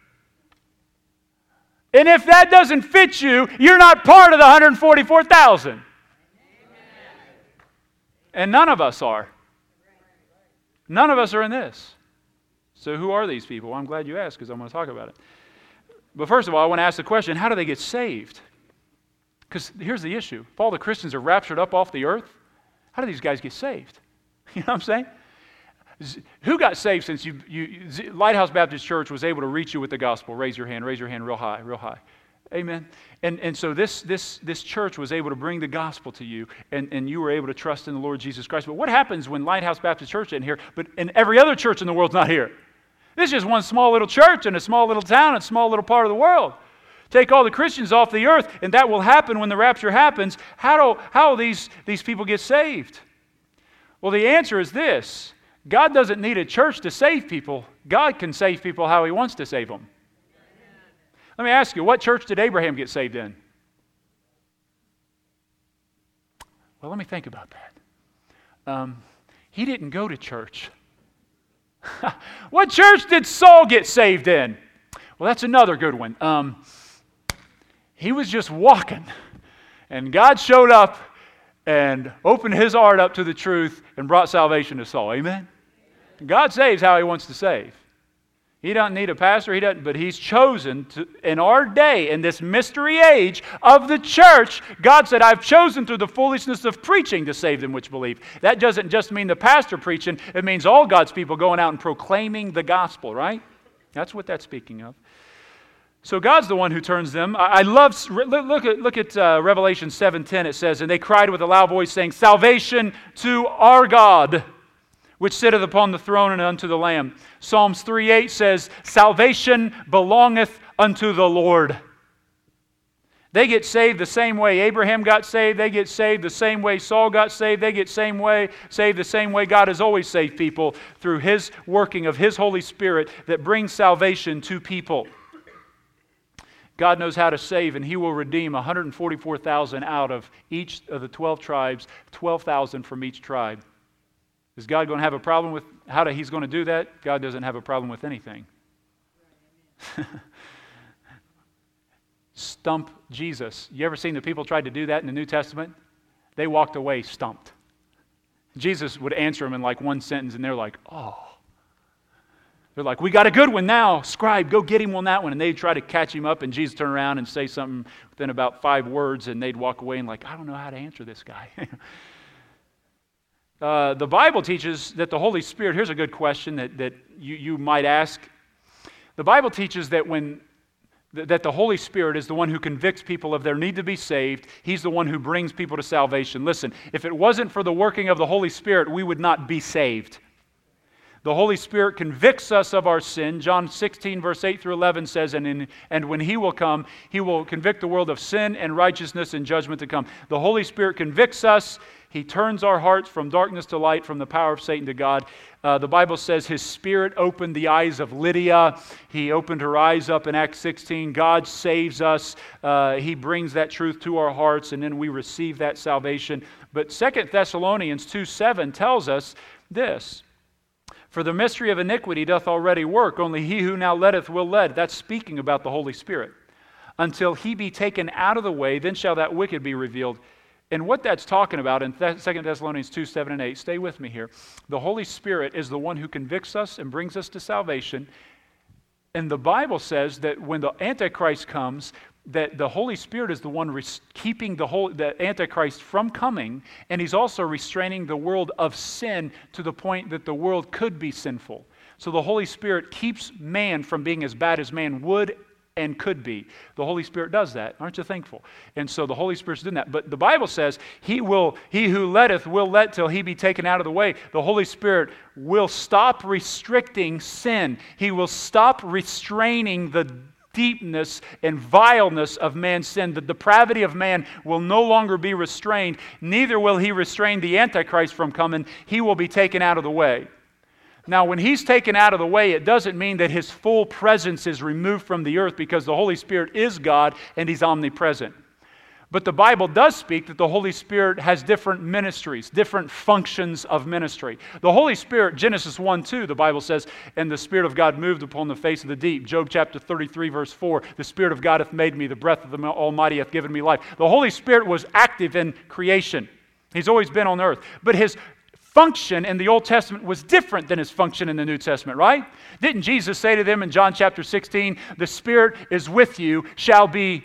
And if that doesn't fit you, you're not part of the one hundred forty-four thousand. And none of us are. None of us are in this. So who are these people? Well, I'm glad you asked because I'm going to talk about it. But first of all, I want to ask the question, how do they get saved? Because here's the issue. If all the Christians are raptured up off the earth, how do these guys get saved? You know what I'm saying? Who got saved since you, you, Lighthouse Baptist Church was able to reach you with the gospel? Raise your hand. Raise your hand real high, real high. Amen. And and so this this this church was able to bring the gospel to you, and, and you were able to trust in the Lord Jesus Christ. But what happens when Lighthouse Baptist Church isn't here, but and every other church in the world's not here? This is just one small little church in a small little town, a small little part of the world. Take all the Christians off the earth, and that will happen when the rapture happens. How do how will these, these people get saved? Well, the answer is this. God doesn't need a church to save people. God can save people how He wants to save them. Let me ask you, what church did Abraham get saved in? Well, let me think about that. Um, he didn't go to church. What church did Saul get saved in? Well, that's another good one. Um, he was just walking, and God showed up and opened his heart up to the truth and brought salvation to Saul. Amen? God saves how He wants to save. He doesn't need a pastor, he doesn't, but He's chosen to, in our day, in this mystery age of the church, God said, I've chosen through the foolishness of preaching to save them which believe. That doesn't just mean the pastor preaching, it means all God's people going out and proclaiming the gospel, right? That's what that's speaking of. So God's the one who turns them. I, I love, look at, look at uh, Revelation seven ten, it says, and they cried with a loud voice saying, salvation to our God, which sitteth upon the throne and unto the Lamb. Psalms three eight says, salvation belongeth unto the Lord. They get saved the same way Abraham got saved. They get saved the same way Saul got saved. They get same way, saved the same way God has always saved people, through His working of His Holy Spirit that brings salvation to people. God knows how to save, and He will redeem one hundred forty-four thousand out of each of the twelve tribes, twelve thousand from each tribe. Is God going to have a problem with how He's going to do that? God doesn't have a problem with anything. Stump Jesus. You ever seen the people tried to do that in the New Testament? They walked away stumped. Jesus would answer them in like one sentence, and they're like, oh. They're like, we got a good one now. Scribe, go get him on that one. And they'd try to catch him up, and Jesus turn around and say something within about five words, and they'd walk away and like, I don't know how to answer this guy. Uh, the Bible teaches that the Holy Spirit, here's a good question that, that you, you might ask. The Bible teaches that when th- that the Holy Spirit is the one who convicts people of their need to be saved. He's the one who brings people to salvation. Listen, if it wasn't for the working of the Holy Spirit, we would not be saved. The Holy Spirit convicts us of our sin. John sixteen, verse eight through eleven says, and, in, and when He will come, He will convict the world of sin and righteousness and judgment to come. The Holy Spirit convicts us. He turns our hearts from darkness to light, from the power of Satan to God. Uh, the Bible says His Spirit opened the eyes of Lydia. He opened her eyes up in Acts sixteen. God saves us. Uh, he brings that truth to our hearts, and then we receive that salvation. But Second Thessalonians two seven tells us this. For the mystery of iniquity doth already work, only he who now letteth will let. That's speaking about the Holy Spirit. Until He be taken out of the way, then shall that wicked be revealed. And what that's talking about in Second Thessalonians two, seven and eight, stay with me here. The Holy Spirit is the one who convicts us and brings us to salvation. And the Bible says that when the Antichrist comes, that the Holy Spirit is the one res- keeping the, whole, the Antichrist from coming, and He's also restraining the world of sin to the point that the world could be sinful. So the Holy Spirit keeps man from being as bad as man would and could be. The Holy Spirit does that. Aren't you thankful? And so the Holy Spirit's doing that. But the Bible says, He will, He who letteth will let till He be taken out of the way. The Holy Spirit will stop restricting sin. He will stop restraining the deepness and vileness of man's sin. The depravity of man will no longer be restrained. Neither will He restrain the Antichrist from coming. He will be taken out of the way. Now, when He's taken out of the way, it doesn't mean that His full presence is removed from the earth, because the Holy Spirit is God and He's omnipresent. But the Bible does speak that the Holy Spirit has different ministries, different functions of ministry. The Holy Spirit, Genesis one two, the Bible says, and the Spirit of God moved upon the face of the deep. Job chapter thirty-three, verse four, the Spirit of God hath made me, the breath of the Almighty hath given me life. The Holy Spirit was active in creation. He's always been on earth. But his function in the Old Testament was different than his function in the New Testament, right? Didn't Jesus say to them in John chapter sixteen, the Spirit is with you, shall be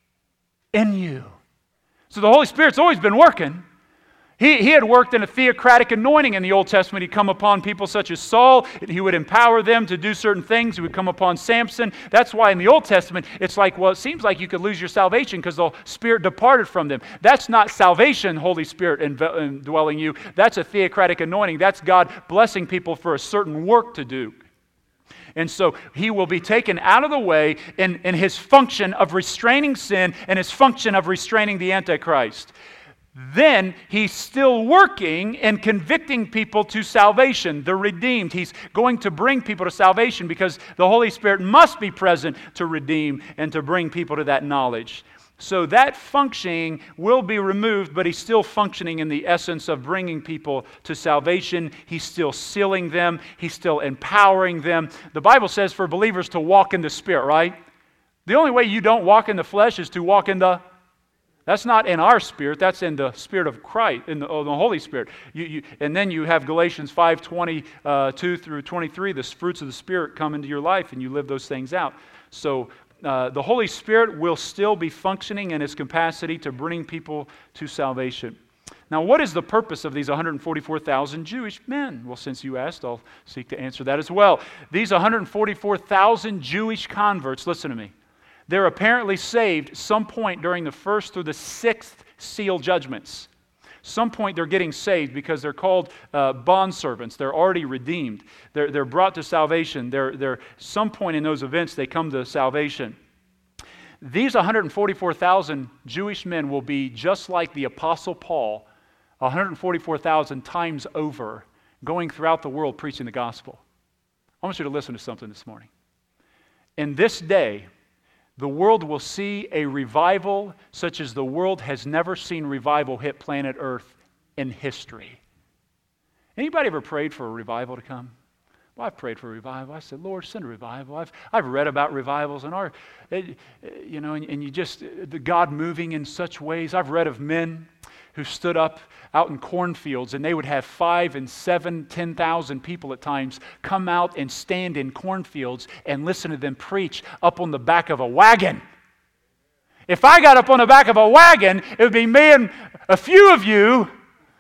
in you. So the Holy Spirit's always been working. He, he had worked in a theocratic anointing in the Old Testament. He'd come upon people such as Saul. He would empower them to do certain things. He would come upon Samson. That's why in the Old Testament, it's like, well, it seems like you could lose your salvation because the Spirit departed from them. That's not salvation, Holy Spirit indwelling you. That's a theocratic anointing. That's God blessing people for a certain work to do. And so he will be taken out of the way in, in his function of restraining sin and his function of restraining the Antichrist. Then he's still working and convicting people to salvation, the redeemed. He's going to bring people to salvation because the Holy Spirit must be present to redeem and to bring people to that knowledge. So that functioning will be removed, but he's still functioning in the essence of bringing people to salvation. He's still sealing them. He's still empowering them. The Bible says for believers to walk in the Spirit, right? The only way you don't walk in the flesh is to walk in the... That's not in our spirit. That's in the Spirit of Christ, in the, oh, the Holy Spirit. You, you, and then you have Galatians five twenty-two through twenty-three. The fruits of the Spirit come into your life, and you live those things out. So uh, the Holy Spirit will still be functioning in His capacity to bring people to salvation. Now, what is the purpose of these one hundred forty-four thousand Jewish men? Well, since you asked, I'll seek to answer that as well. These one hundred forty-four thousand Jewish converts, listen to me. They're apparently saved some point during the first through the sixth seal judgments. Some point they're getting saved because they're called uh, bondservants. They're already redeemed. They're, they're brought to salvation. They're, they're, some point in those events they come to salvation. These one hundred forty-four thousand Jewish men will be just like the Apostle Paul, one hundred forty-four thousand times over, going throughout the world preaching the gospel. I want you to listen to something this morning. In this day, the world will see a revival such as the world has never seen revival hit planet Earth in history. Anybody ever prayed for a revival to come? Well, I've prayed for a revival. I said, Lord, send a revival. I've I've read about revivals and our, you know, and, and you just, the God moving in such ways. I've read of men who stood up out in cornfields, and they would have five and seven, ten thousand people at times come out and stand in cornfields and listen to them preach up on the back of a wagon. If I got up on the back of a wagon, it would be me and a few of you,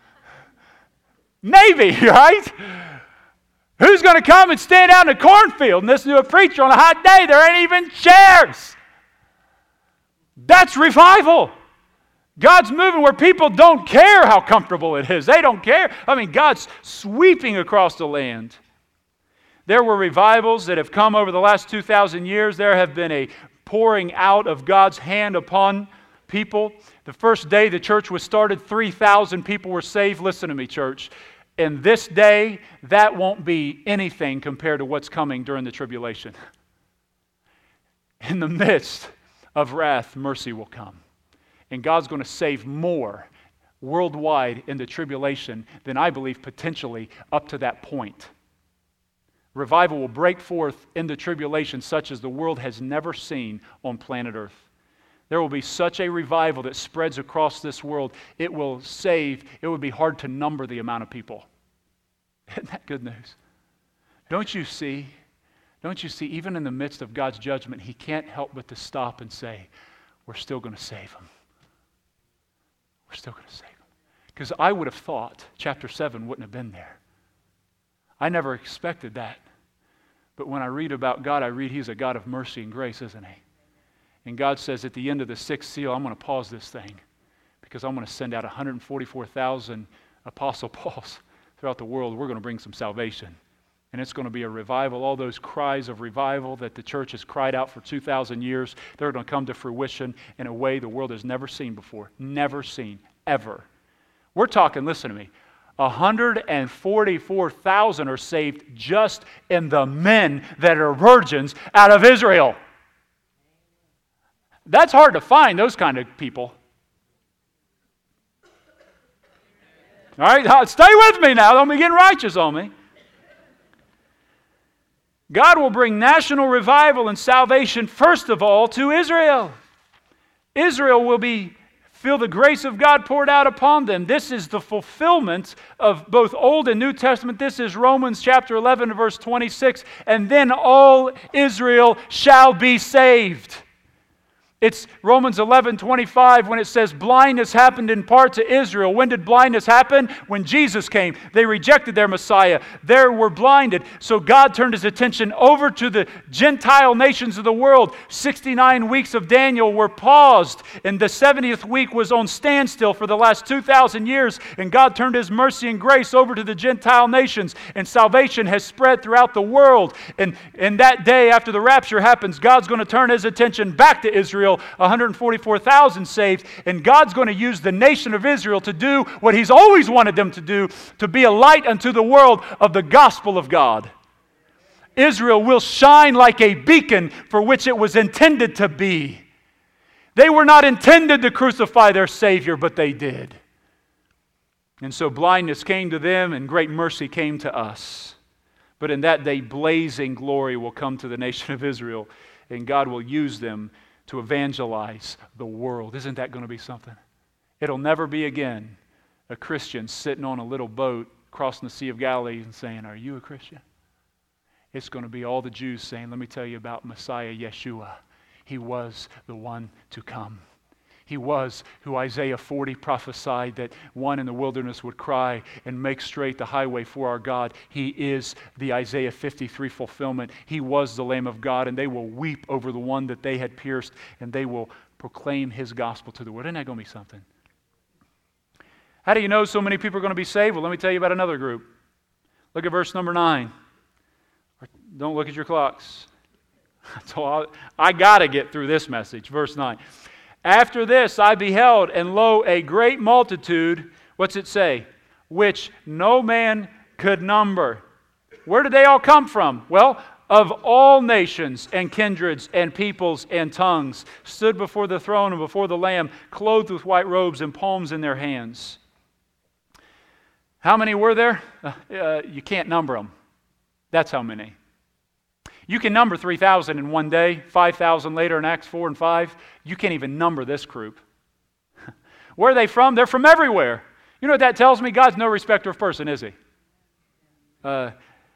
maybe, right? Who's going to come and stand out in a cornfield and listen to a preacher on a hot day? There ain't even chairs. That's revival. God's moving where people don't care how comfortable it is. They don't care. I mean, God's sweeping across the land. There were revivals that have come over the last two thousand years. There have been a pouring out of God's hand upon people. The first day the church was started, three thousand people were saved. Listen to me, church. In this day, that won't be anything compared to what's coming during the tribulation. In the midst of wrath, mercy will come. And God's going to save more worldwide in the tribulation than I believe potentially up to that point. Revival will break forth in the tribulation such as the world has never seen on planet Earth. There will be such a revival that spreads across this world. It will save, it would be hard to number the amount of people. Isn't that good news? Don't you see, don't you see, even in the midst of God's judgment, He can't help but to stop and say, we're still going to save them. We're still going to save them. Because I would have thought chapter seven wouldn't have been there. I never expected that. But when I read about God, I read He's a God of mercy and grace, isn't He? And God says at the end of the sixth seal, I'm going to pause this thing because I'm going to send out one hundred forty-four thousand Apostle Pauls throughout the world. We're going to bring some salvation. And it's going to be a revival. All those cries of revival that the church has cried out for two thousand years, they're going to come to fruition in a way the world has never seen before. Never seen, ever. We're talking, listen to me, one hundred forty-four thousand are saved just in the men that are virgins out of Israel. That's hard to find, those kind of people. All right, stay with me now. Don't be getting righteous on me. God will bring national revival and salvation, first of all, to Israel. Israel will be feel the grace of God poured out upon them. This is the fulfillment of both Old and New Testament. This is Romans chapter eleven, verse twenty-six. And then all Israel shall be saved. It's Romans eleven twenty-five when it says blindness happened in part to Israel. When did blindness happen? When Jesus came. They rejected their Messiah. They were blinded. So God turned His attention over to the Gentile nations of the world. sixty-nine weeks of Daniel were paused, and the seventieth week was on standstill for the last two thousand years. And God turned His mercy and grace over to the Gentile nations, and salvation has spread throughout the world. And, and that day after the rapture happens, God's going to turn His attention back to Israel. one hundred forty-four thousand saved, and God's going to use the nation of Israel to do what He's always wanted them to do, to be a light unto the world of the gospel of God. Israel will shine like a beacon for which it was intended to be. They were not intended to crucify their Savior, but they did. And so blindness came to them, and great mercy came to us. But in that day, blazing glory will come to the nation of Israel, and God will use them to evangelize the world. Isn't that going to be something? It'll never be again a Christian sitting on a little boat crossing the Sea of Galilee and saying, "Are you a Christian?" It's going to be all the Jews saying, "Let me tell you about Messiah Yeshua. He was the one to come. He was who Isaiah forty prophesied that one in the wilderness would cry and make straight the highway for our God. He is the Isaiah fifty-three fulfillment. He was the Lamb of God, and they will weep over the one that they had pierced, and they will proclaim His gospel to the world." Isn't that going to be something? How do you know so many people are going to be saved? Well, let me tell you about another group. Look at verse number nine. Don't look at your clocks. So I, I got to get through this message. Verse nine. "After this I beheld, and lo, a great multitude," what's it say? "Which no man could number." Where did they all come from? Well, "of all nations and kindreds and peoples and tongues stood before the throne and before the Lamb, clothed with white robes and palms in their hands." How many were there? Uh, uh, you can't number them. That's how many. You can number three thousand in one day, five thousand later in Acts four and five. You can't even number this group. Where are they from? They're from everywhere. You know what that tells me? God's no respecter of person, is He? Uh,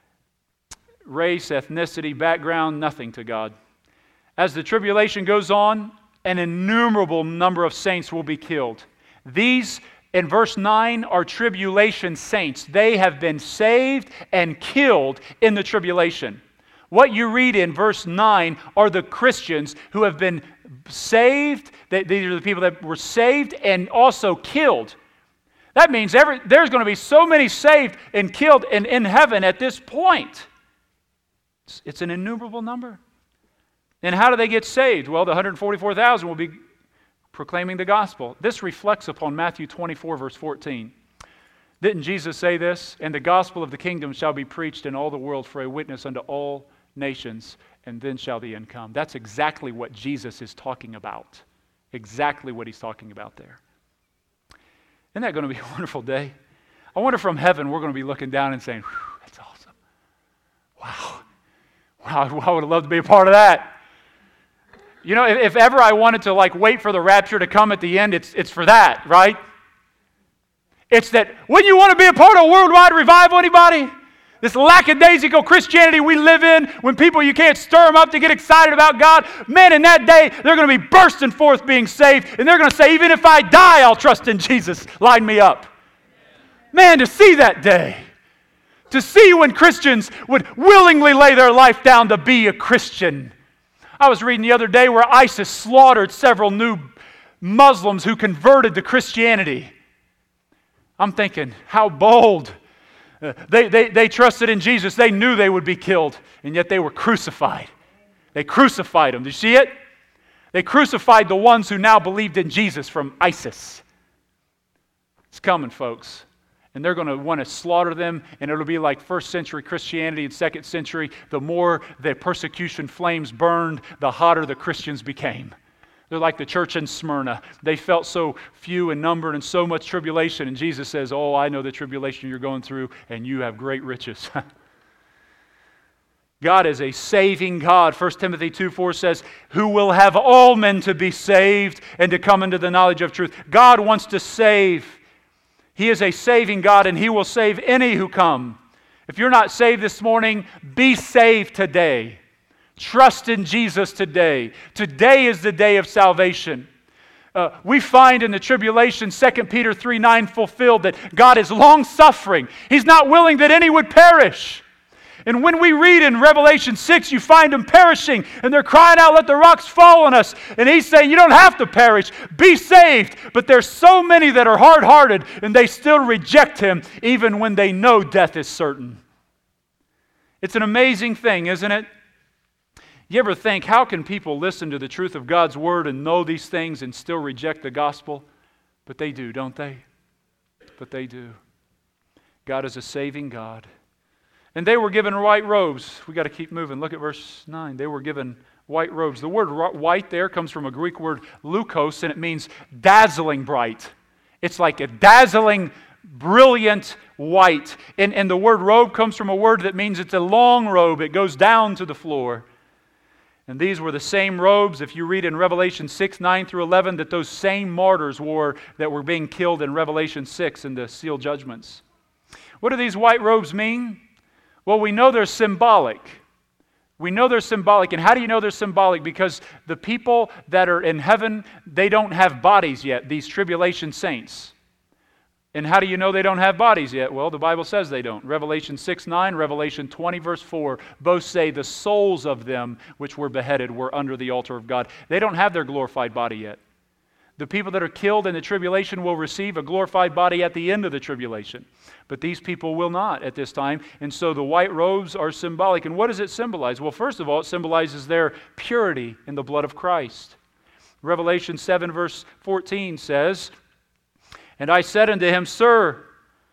race, ethnicity, background, nothing to God. As the tribulation goes on, an innumerable number of saints will be killed. These, in verse nine, are tribulation saints. They have been saved and killed in the tribulation. What you read in verse nine are the Christians who have been saved. They, these are the people that were saved and also killed. That means every, there's going to be so many saved and killed in, in heaven at this point. It's, it's an innumerable number. And how do they get saved? Well, the one hundred forty-four thousand will be proclaiming the gospel. This reflects upon Matthew twenty-four, verse fourteen. Didn't Jesus say this? "And the gospel of the kingdom shall be preached in all the world for a witness unto all nations, and then shall the end come." That's exactly what Jesus is talking about. Exactly what He's talking about there. Isn't that going to be a wonderful day? I wonder from heaven we're going to be looking down and saying, "That's awesome. Wow. Wow, I would have loved to be a part of that." You know, if, if ever I wanted to like wait for the rapture to come at the end, it's it's for that, right? It's that, wouldn't you want to be a part of a worldwide revival, anybody? This lackadaisical Christianity we live in, when people, you can't stir them up to get excited about God. Man, in that day, they're going to be bursting forth being saved. And they're going to say, "Even if I die, I'll trust in Jesus. Line me up." Man, to see that day. To see when Christians would willingly lay their life down to be a Christian. I was reading the other day where ISIS slaughtered several new Muslims who converted to Christianity. I'm thinking, how bold. Uh, they, they, they trusted in Jesus. They knew they would be killed, and yet they were crucified. They crucified them. Did you see it? They crucified the ones who now believed in Jesus from ISIS. It's coming, folks. And they're going to want to slaughter them, and it'll be like first century Christianity and second century. The more the persecution flames burned, the hotter the Christians became. They're like the church in Smyrna. They felt so few in number and so much tribulation. And Jesus says, oh, I know the tribulation you're going through, and you have great riches. God is a saving God. First Timothy two four says, who will have all men to be saved and to come into the knowledge of truth. God wants to save. He is a saving God, and He will save any who come. If you're not saved this morning, be saved today. Trust in Jesus today. Today is the day of salvation. Uh, we find in the tribulation, Second Peter three nine fulfilled, that God is long-suffering. He's not willing that any would perish. And when we read in Revelation six, you find them perishing, and they're crying out, let the rocks fall on us. And He's saying, you don't have to perish. Be saved. But there's so many that are hard-hearted, and they still reject Him, even when they know death is certain. It's an amazing thing, isn't it? You ever think, how can people listen to the truth of God's Word and know these things and still reject the gospel? But they do, don't they? But they do. God is a saving God. And they were given white robes. We got to keep moving. Look at verse nine. They were given white robes. The word white there comes from a Greek word leukos, and it means dazzling bright. It's like a dazzling, brilliant white. And, and the word robe comes from a word that means it's a long robe. It goes down to the floor. And these were the same robes, if you read in Revelation six, nine through eleven, that those same martyrs wore that were being killed in Revelation six in the seal judgments. What do these white robes mean? Well, we know they're symbolic. We know they're symbolic. And how do you know they're symbolic? Because the people that are in heaven, they don't have bodies yet, these tribulation saints. And how do you know they don't have bodies yet? Well, the Bible says they don't. Revelation six nine, Revelation twenty verse four, both say the souls of them which were beheaded were under the altar of God. They don't have their glorified body yet. The people that are killed in the tribulation will receive a glorified body at the end of the tribulation. But these people will not at this time. And so the white robes are symbolic. And what does it symbolize? Well, first of all, it symbolizes their purity in the blood of Christ. Revelation seven verse fourteen says, and I said unto him, Sir,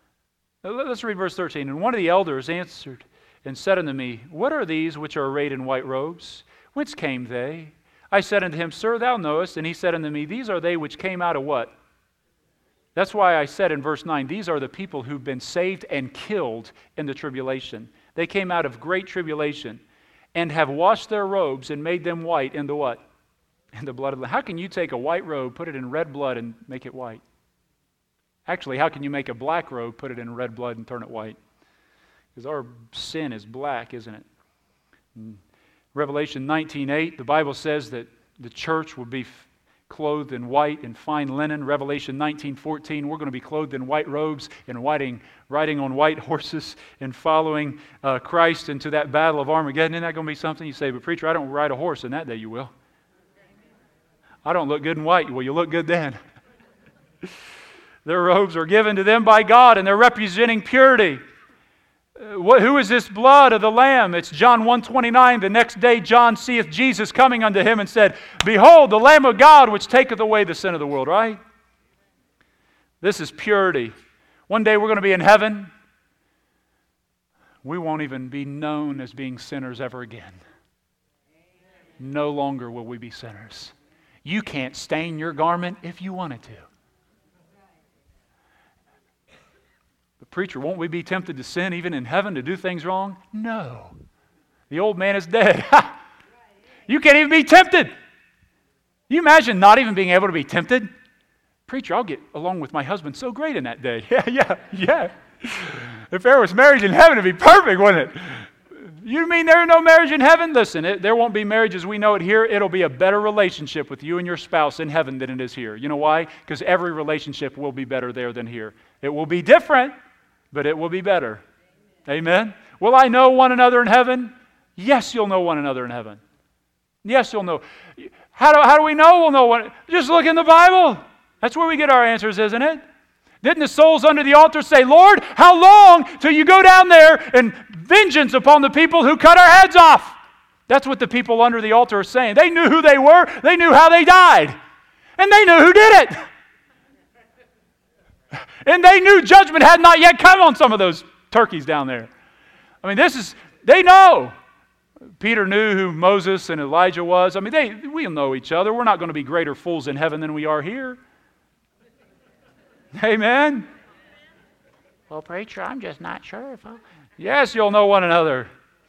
let's read verse thirteen. And one of the elders answered and said unto me, What are these which are arrayed in white robes? Whence came they? I said unto him, Sir, thou knowest. And he said unto me, These are they which came out of what? That's why I said in verse nine, these are the people who've been saved and killed in the tribulation. They came out of great tribulation and have washed their robes and made them white in the what? In the blood of the Lamb. How can you take a white robe, put it in red blood, and make it white? Actually, how can you make a black robe, put it in red blood, and turn it white? Because our sin is black, isn't it? In Revelation nineteen eight, the Bible says that the church will be clothed in white and fine linen. Revelation nineteen fourteen, we're going to be clothed in white robes and riding, riding on white horses and following uh, Christ into that battle of Armageddon. Isn't that going to be something? You say, but preacher, I don't ride a horse in that day. You will. I don't look good in white. Well, you look good then. Their robes are given to them by God, and they're representing purity. Uh, what, who is this blood of the Lamb? It's John one twenty-nine. The next day John seeth Jesus coming unto him and said, Behold, the Lamb of God, which taketh away the sin of the world, right? This is purity. One day we're going to be in heaven. We won't even be known as being sinners ever again. No longer will we be sinners. You can't stain your garment if you wanted to. But preacher, won't we be tempted to sin even in heaven, to do things wrong? No. The old man is dead. You can't even be tempted. You imagine not even being able to be tempted? Preacher, I'll get along with my husband so great in that day. Yeah, yeah, yeah. If there was marriage in heaven, it'd be perfect, wouldn't it? You mean there is no marriage in heaven? Listen, it, there won't be marriage as we know it here. It'll be a better relationship with you and your spouse in heaven than it is here. You know why? Because every relationship will be better there than here. It will be different, but it will be better. Amen? Amen? Will I know one another in heaven? Yes, you'll know one another in heaven. Yes, you'll know. How do, how do we know we'll know one? Just look in the Bible. That's where we get our answers, isn't it? Didn't the souls under the altar say, Lord, how long till you go down there and vengeance upon the people who cut our heads off? That's what the people under the altar are saying. They knew who they were. They knew how they died. And they knew who did it. And they knew judgment had not yet come on some of those turkeys down there. I mean, this is, they know. Peter knew who Moses and Elijah was. I mean, they we know each other. We're not going to be greater fools in heaven than we are here. Amen? Well, preacher, I'm just not sure if I... Yes, you'll know one another.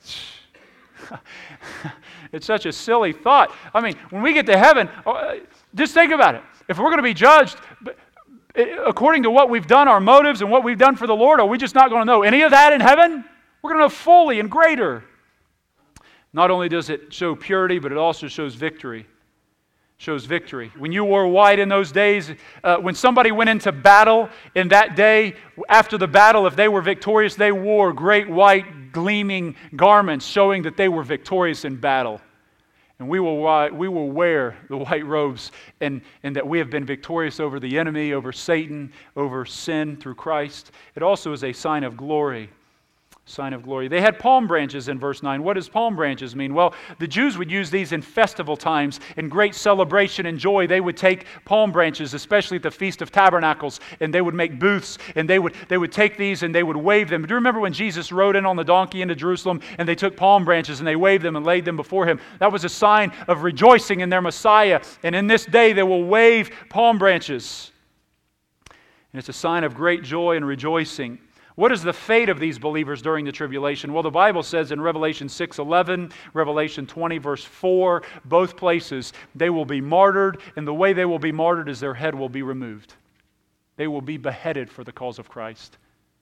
It's such a silly thought. I mean, when we get to heaven, just think about it. If we're going to be judged according to what we've done, our motives and what we've done for the Lord, are we just not going to know any of that in heaven? We're going to know fully and greater. Not only does it show purity, but it also shows victory. Shows victory. When you wore white in those days, uh, when somebody went into battle in that day, after the battle, if they were victorious, they wore great white gleaming garments showing that they were victorious in battle. And we will, we will wear the white robes and, and that we have been victorious over the enemy, over Satan, over sin through Christ. It also is a sign of glory. Sign of glory. They had palm branches in verse nine. What does palm branches mean? Well, the Jews would use these in festival times. In great celebration and joy, they would take palm branches, especially at the Feast of Tabernacles, and they would make booths, and they would they would take these and they would wave them. Do you remember when Jesus rode in on the donkey into Jerusalem, and they took palm branches and they waved them and laid them before him? That was a sign of rejoicing in their Messiah. And in this day, they will wave palm branches. And it's a sign of great joy and rejoicing. What is the fate of these believers during the tribulation? Well, the Bible says in Revelation six eleven, Revelation twenty verse four, both places, they will be martyred, and the way they will be martyred is their head will be removed. They will be beheaded for the cause of Christ.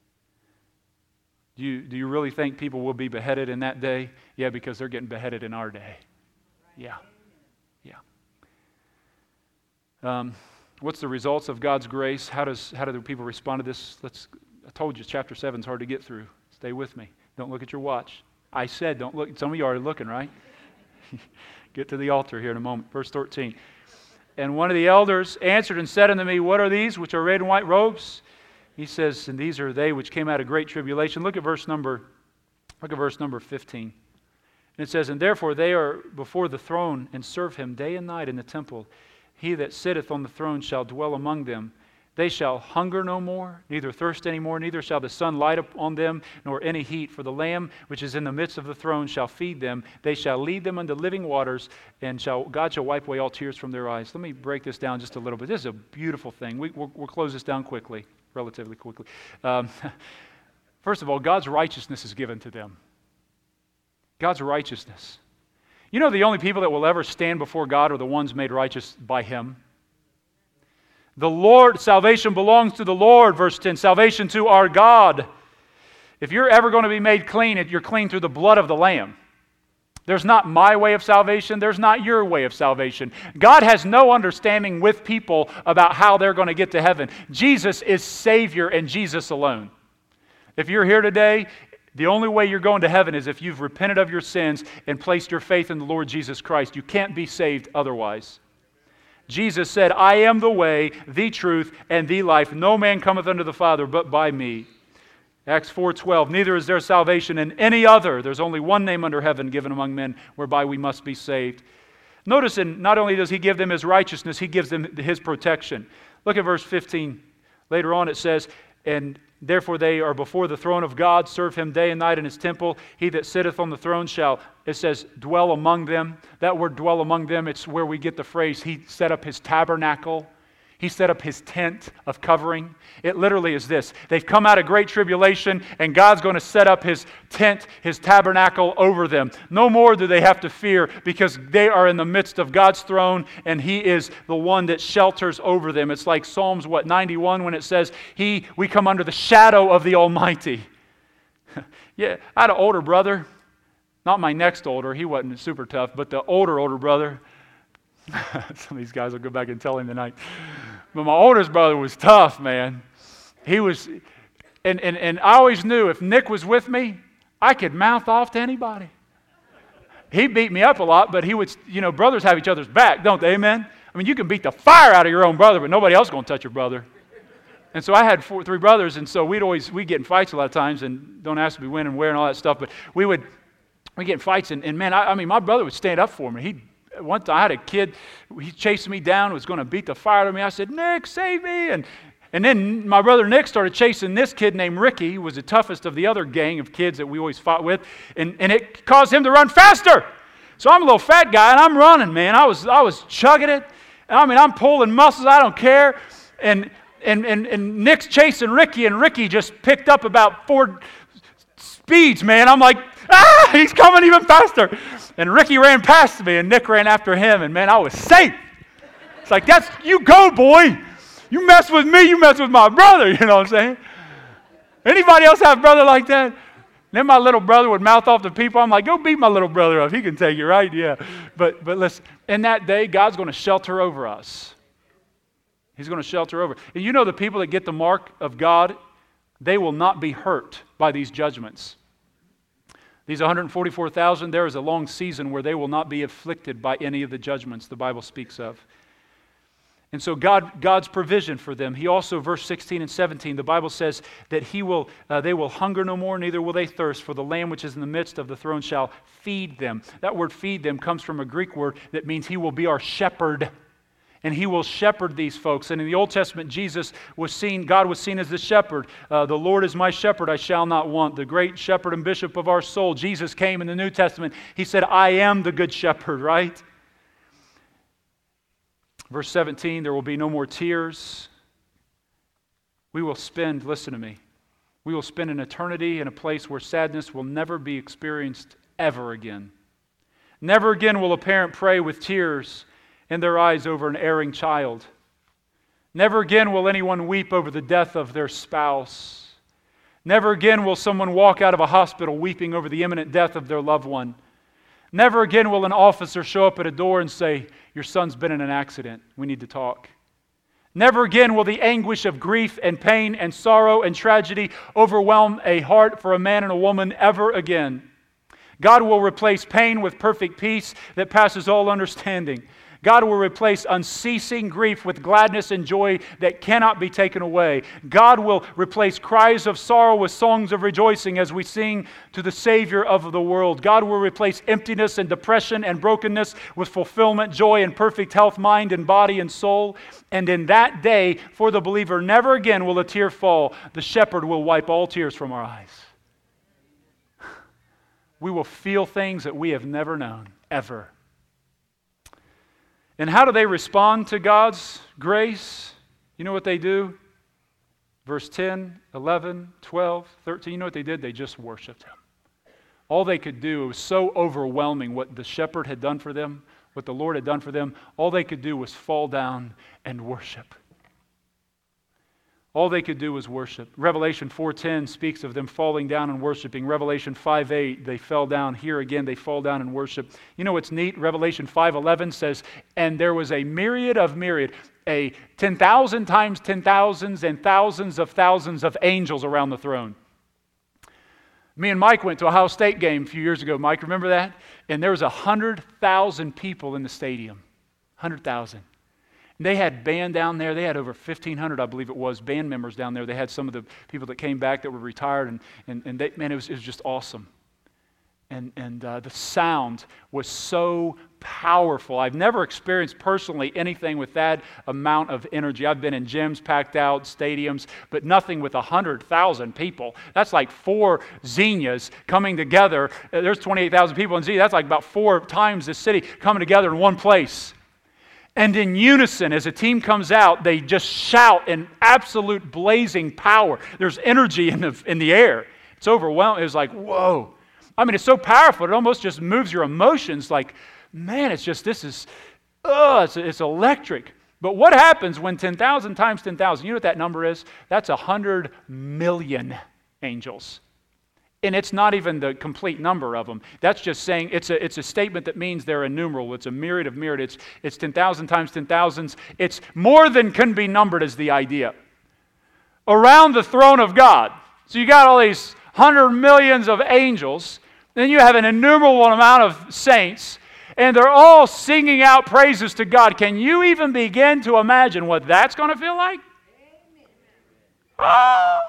Do you, do you really think people will be beheaded in that day? Yeah, because they're getting beheaded in our day. Yeah. Yeah. Um, what's the results of God's grace? How does how do the people respond to this? Let's I told you chapter seven is hard to get through. Stay with me. Don't look at your watch. I said don't look. Some of you are already looking, right? Get to the altar here in a moment. Verse thirteen. And one of the elders answered and said unto me, what are these which are red and white robes? He says, and these are they which came out of great tribulation. Look at verse number, look at verse number fifteen. And it says, and therefore they are before the throne and serve him day and night in the temple. He that sitteth on the throne shall dwell among them. They shall hunger no more, neither thirst any more, neither shall the sun light upon them, nor any heat. For the Lamb which is in the midst of the throne shall feed them. They shall lead them unto living waters, and shall God shall wipe away all tears from their eyes. Let me break this down just a little bit. This is a beautiful thing. We, we'll, we'll close this down quickly, relatively quickly. Um, first of all, God's righteousness is given to them. God's righteousness. You know the only people that will ever stand before God are the ones made righteous by Him. The Lord, salvation belongs to the Lord, verse ten, salvation to our God. If you're ever going to be made clean, you're clean through the blood of the Lamb. There's not my way of salvation. There's not your way of salvation. God has no understanding with people about how they're going to get to heaven. Jesus is Savior and Jesus alone. If you're here today, the only way you're going to heaven is if you've repented of your sins and placed your faith in the Lord Jesus Christ. You can't be saved otherwise. Jesus said, I am the way, the truth, and the life. No man cometh unto the Father but by me. Acts four twelve, neither is there salvation in any other. There's only one name under heaven given among men whereby we must be saved. Notice, in, not only does He give them His righteousness, He gives them His protection. Look at verse fifteen. Later on it says, and therefore they are before the throne of God, serve Him day and night in His temple. He that sitteth on the throne shall, it says, dwell among them. That word dwell among them, it's where we get the phrase, He set up His tabernacle. He set up His tent of covering. It literally is this. They've come out of great tribulation, and God's going to set up His tent, His tabernacle over them. No more do they have to fear, because they are in the midst of God's throne, and He is the one that shelters over them. It's like Psalms, what, ninety-one, when it says, He, we come under the shadow of the Almighty. Yeah, I had an older brother. Not my next older. He wasn't super tough, but the older, older brother. Some of these guys will go back and tell him tonight. But my oldest brother was tough, man. He was, and, and, and I always knew if Nick was with me, I could mouth off to anybody. He beat me up a lot, but he would, you know, brothers have each other's back, don't they, amen? I mean, you can beat the fire out of your own brother, but nobody else is going to touch your brother. And so I had four, three brothers, and so we'd always, we'd get in fights a lot of times, and don't ask me when and where and all that stuff, but we would, we'd get in fights, and, and man, I, I mean, my brother would stand up for me. He'd One time I had a kid, he chased me down, was going to beat the fire out of me. I said, Nick, save me. And And then my brother Nick started chasing this kid named Ricky, who was the toughest of the other gang of kids that we always fought with, and, and it caused him to run faster. So I'm a little fat guy, and I'm running, man. I was I was chugging it. I mean, I'm pulling muscles, I don't care. And and and, and Nick's chasing Ricky, and Ricky just picked up about four speeds, man. I'm like, ah, he's coming even faster. And Ricky ran past me, and Nick ran after him, and man, I was safe. It's like, that's, you go, boy. You mess with me, you mess with my brother, you know what I'm saying? Anybody else have a brother like that? Then my little brother would mouth off to people. I'm like, go beat my little brother up. He can take it, right? Yeah. But but listen, in that day, God's going to shelter over us. He's going to shelter over. And you know the people that get the mark of God, they will not be hurt by these judgments. These one hundred forty-four thousand, there is a long season where they will not be afflicted by any of the judgments the Bible speaks of. And so God, God's provision for them. He also, verse sixteen and seventeen, the Bible says that He will, uh, they will hunger no more, neither will they thirst, for the Lamb which is in the midst of the throne shall feed them. That word feed them comes from a Greek word that means He will be our shepherd. And He will shepherd these folks. And in the Old Testament, Jesus was seen, God was seen as the shepherd. Uh, the Lord is my shepherd, I shall not want. The great shepherd and bishop of our soul. Jesus came in the New Testament. He said, I am the good shepherd, right? Verse seventeen, there will be no more tears. We will spend, listen to me, we will spend an eternity in a place where sadness will never be experienced ever again. Never again will a parent pray with tears in their eyes over an erring child. Never again will anyone weep over the death of their spouse. Never again will someone walk out of a hospital weeping over the imminent death of their loved one. Never again will an officer show up at a door and say, your son's been in an accident. We need to talk. Never again will the anguish of grief and pain and sorrow and tragedy overwhelm a heart for a man and a woman ever again. God will replace pain with perfect peace that passes all understanding. God will replace unceasing grief with gladness and joy that cannot be taken away. God will replace cries of sorrow with songs of rejoicing as we sing to the Savior of the world. God will replace emptiness and depression and brokenness with fulfillment, joy, and perfect health, mind and body and soul. And in that day, for the believer, never again will a tear fall. The shepherd will wipe all tears from our eyes. We will feel things that we have never known, ever. And how do they respond to God's grace? You know what they do? Verse ten, eleven, twelve, thirteen. You know what they did? They just worshiped Him. All they could do, it was so overwhelming what the shepherd had done for them, what the Lord had done for them. All they could do was fall down and worship. All they could do was worship. Revelation four ten speaks of them falling down and worshiping. Revelation five eight, they fell down. Here again, they fall down and worship. You know what's neat? Revelation five eleven says, and there was a myriad of myriad, a ten thousand times ten thousands and thousands of thousands of angels around the throne. Me and Mike went to a Ohio State game a few years ago. Mike, remember that? And there was one hundred thousand people in the stadium. one hundred thousand. They had band down there. They had over fifteen hundred, I believe it was, band members down there. They had some of the people that came back that were retired, and and, and they, man, it was it was just awesome. And and uh, the sound was so powerful. I've never experienced personally anything with that amount of energy. I've been in gyms packed out, stadiums, but nothing with one hundred thousand people. That's like four Xenias coming together. There's twenty-eight thousand people in Xenia. That's like about four times the city coming together in one place. And in unison, as a team comes out, they just shout in absolute blazing power. There's energy in the in the air. It's overwhelming. It's like, whoa. I mean, it's so powerful, it almost just moves your emotions. Like, man, it's just, this is, oh, it's, it's electric. But what happens when ten thousand times ten thousand, you know what that number is? That's one hundred million angels. And it's not even the complete number of them. That's just saying, it's a it's a statement that means they're innumerable. It's a myriad of myriad. It's, it's ten thousand times ten thousands. It's more than can be numbered is the idea. Around the throne of God. So you got all these hundred millions of angels. Then you have an innumerable amount of saints. And they're all singing out praises to God. Can you even begin to imagine what that's going to feel like? Oh!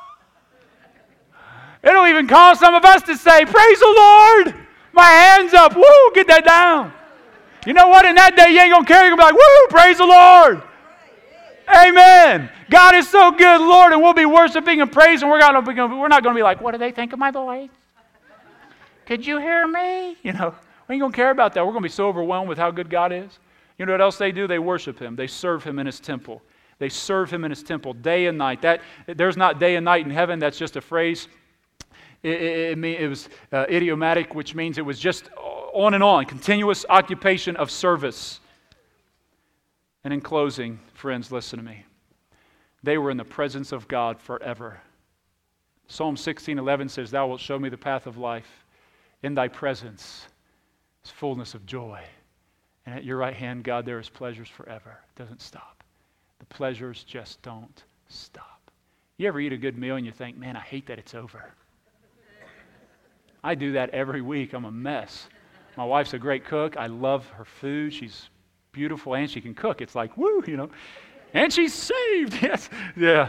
It'll even cause some of us to say, praise the Lord. My hands up. Woo, get that down. You know what? In that day, you ain't going to care. You're going to be like, woo, praise the Lord. Amen. God is so good, Lord, and we'll be worshiping and praising. We're, gonna be, we're not going to be like, what do they think of my voice? Could you hear me? You know, we ain't going to care about that. We're going to be so overwhelmed with how good God is. You know what else they do? They worship Him. They serve Him in His temple. They serve Him in His temple day and night. That there's not day and night in heaven. That's just a phrase. It, it, it, it was uh, idiomatic, which means it was just on and on, continuous occupation of service. And in closing, friends, listen to me. They were in the presence of God forever. Psalm sixteen eleven says, Thou wilt show me the path of life. In Thy presence is fullness of joy. And at Your right hand, God, there is pleasures forever. It doesn't stop. The pleasures just don't stop. You ever eat a good meal and you think, man, I hate that it's over? I do that every week. I'm a mess. My wife's a great cook. I love her food. She's beautiful and she can cook. It's like, woo, you know. And she's saved. Yes. Yeah.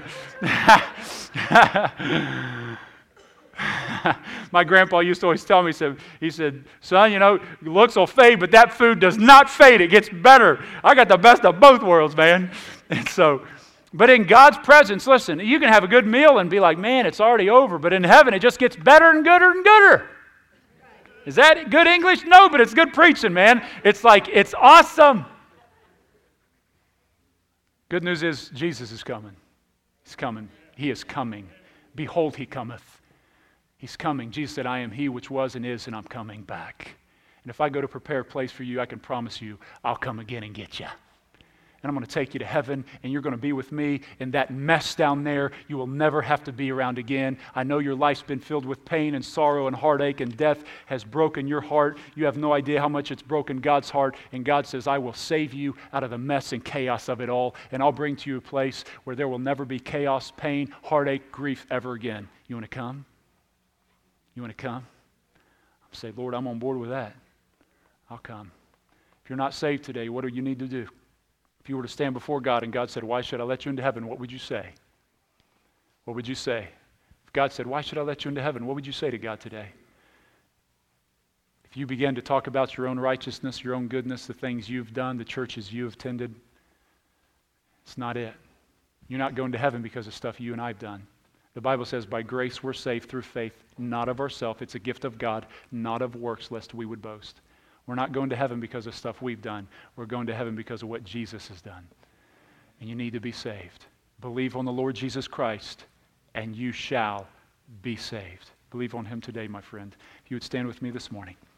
My grandpa used to always tell me, he said, he said, son, you know, looks will fade, but that food does not fade. It gets better. I got the best of both worlds, man. And so, but in God's presence, listen, you can have a good meal and be like, man, it's already over. But in heaven, it just gets better and gooder and gooder. Is that good English? No, but it's good preaching, man. It's like, it's awesome. Good news is Jesus is coming. He's coming. He is coming. Behold, He cometh. He's coming. Jesus said, I am He which was and is, and I'm coming back. And if I go to prepare a place for you, I can promise you, I'll come again and get you. And I'm going to take you to heaven, and you're going to be with me in that mess down there you will never have to be around again. I know your life's been filled with pain and sorrow and heartache, and death has broken your heart. You have no idea how much it's broken God's heart, and God says, I will save you out of the mess and chaos of it all, and I'll bring to you a place where there will never be chaos, pain, heartache, grief ever again. You want to come? You want to come? I'll say, Lord, I'm on board with that. I'll come. If you're not saved today, what do you need to do? If you were to stand before God and God said, why should I let you into heaven? What would you say? What would you say? If God said, why should I let you into heaven? What would you say to God today? If you began to talk about your own righteousness, your own goodness, the things you've done, the churches you have attended, it's not it. You're not going to heaven because of stuff you and I've done. The Bible says, by grace we're saved through faith, not of ourselves. It's a gift of God, not of works, lest we would boast. We're not going to heaven because of stuff we've done. We're going to heaven because of what Jesus has done. And you need to be saved. Believe on the Lord Jesus Christ, and you shall be saved. Believe on Him today, my friend. If you would stand with me this morning.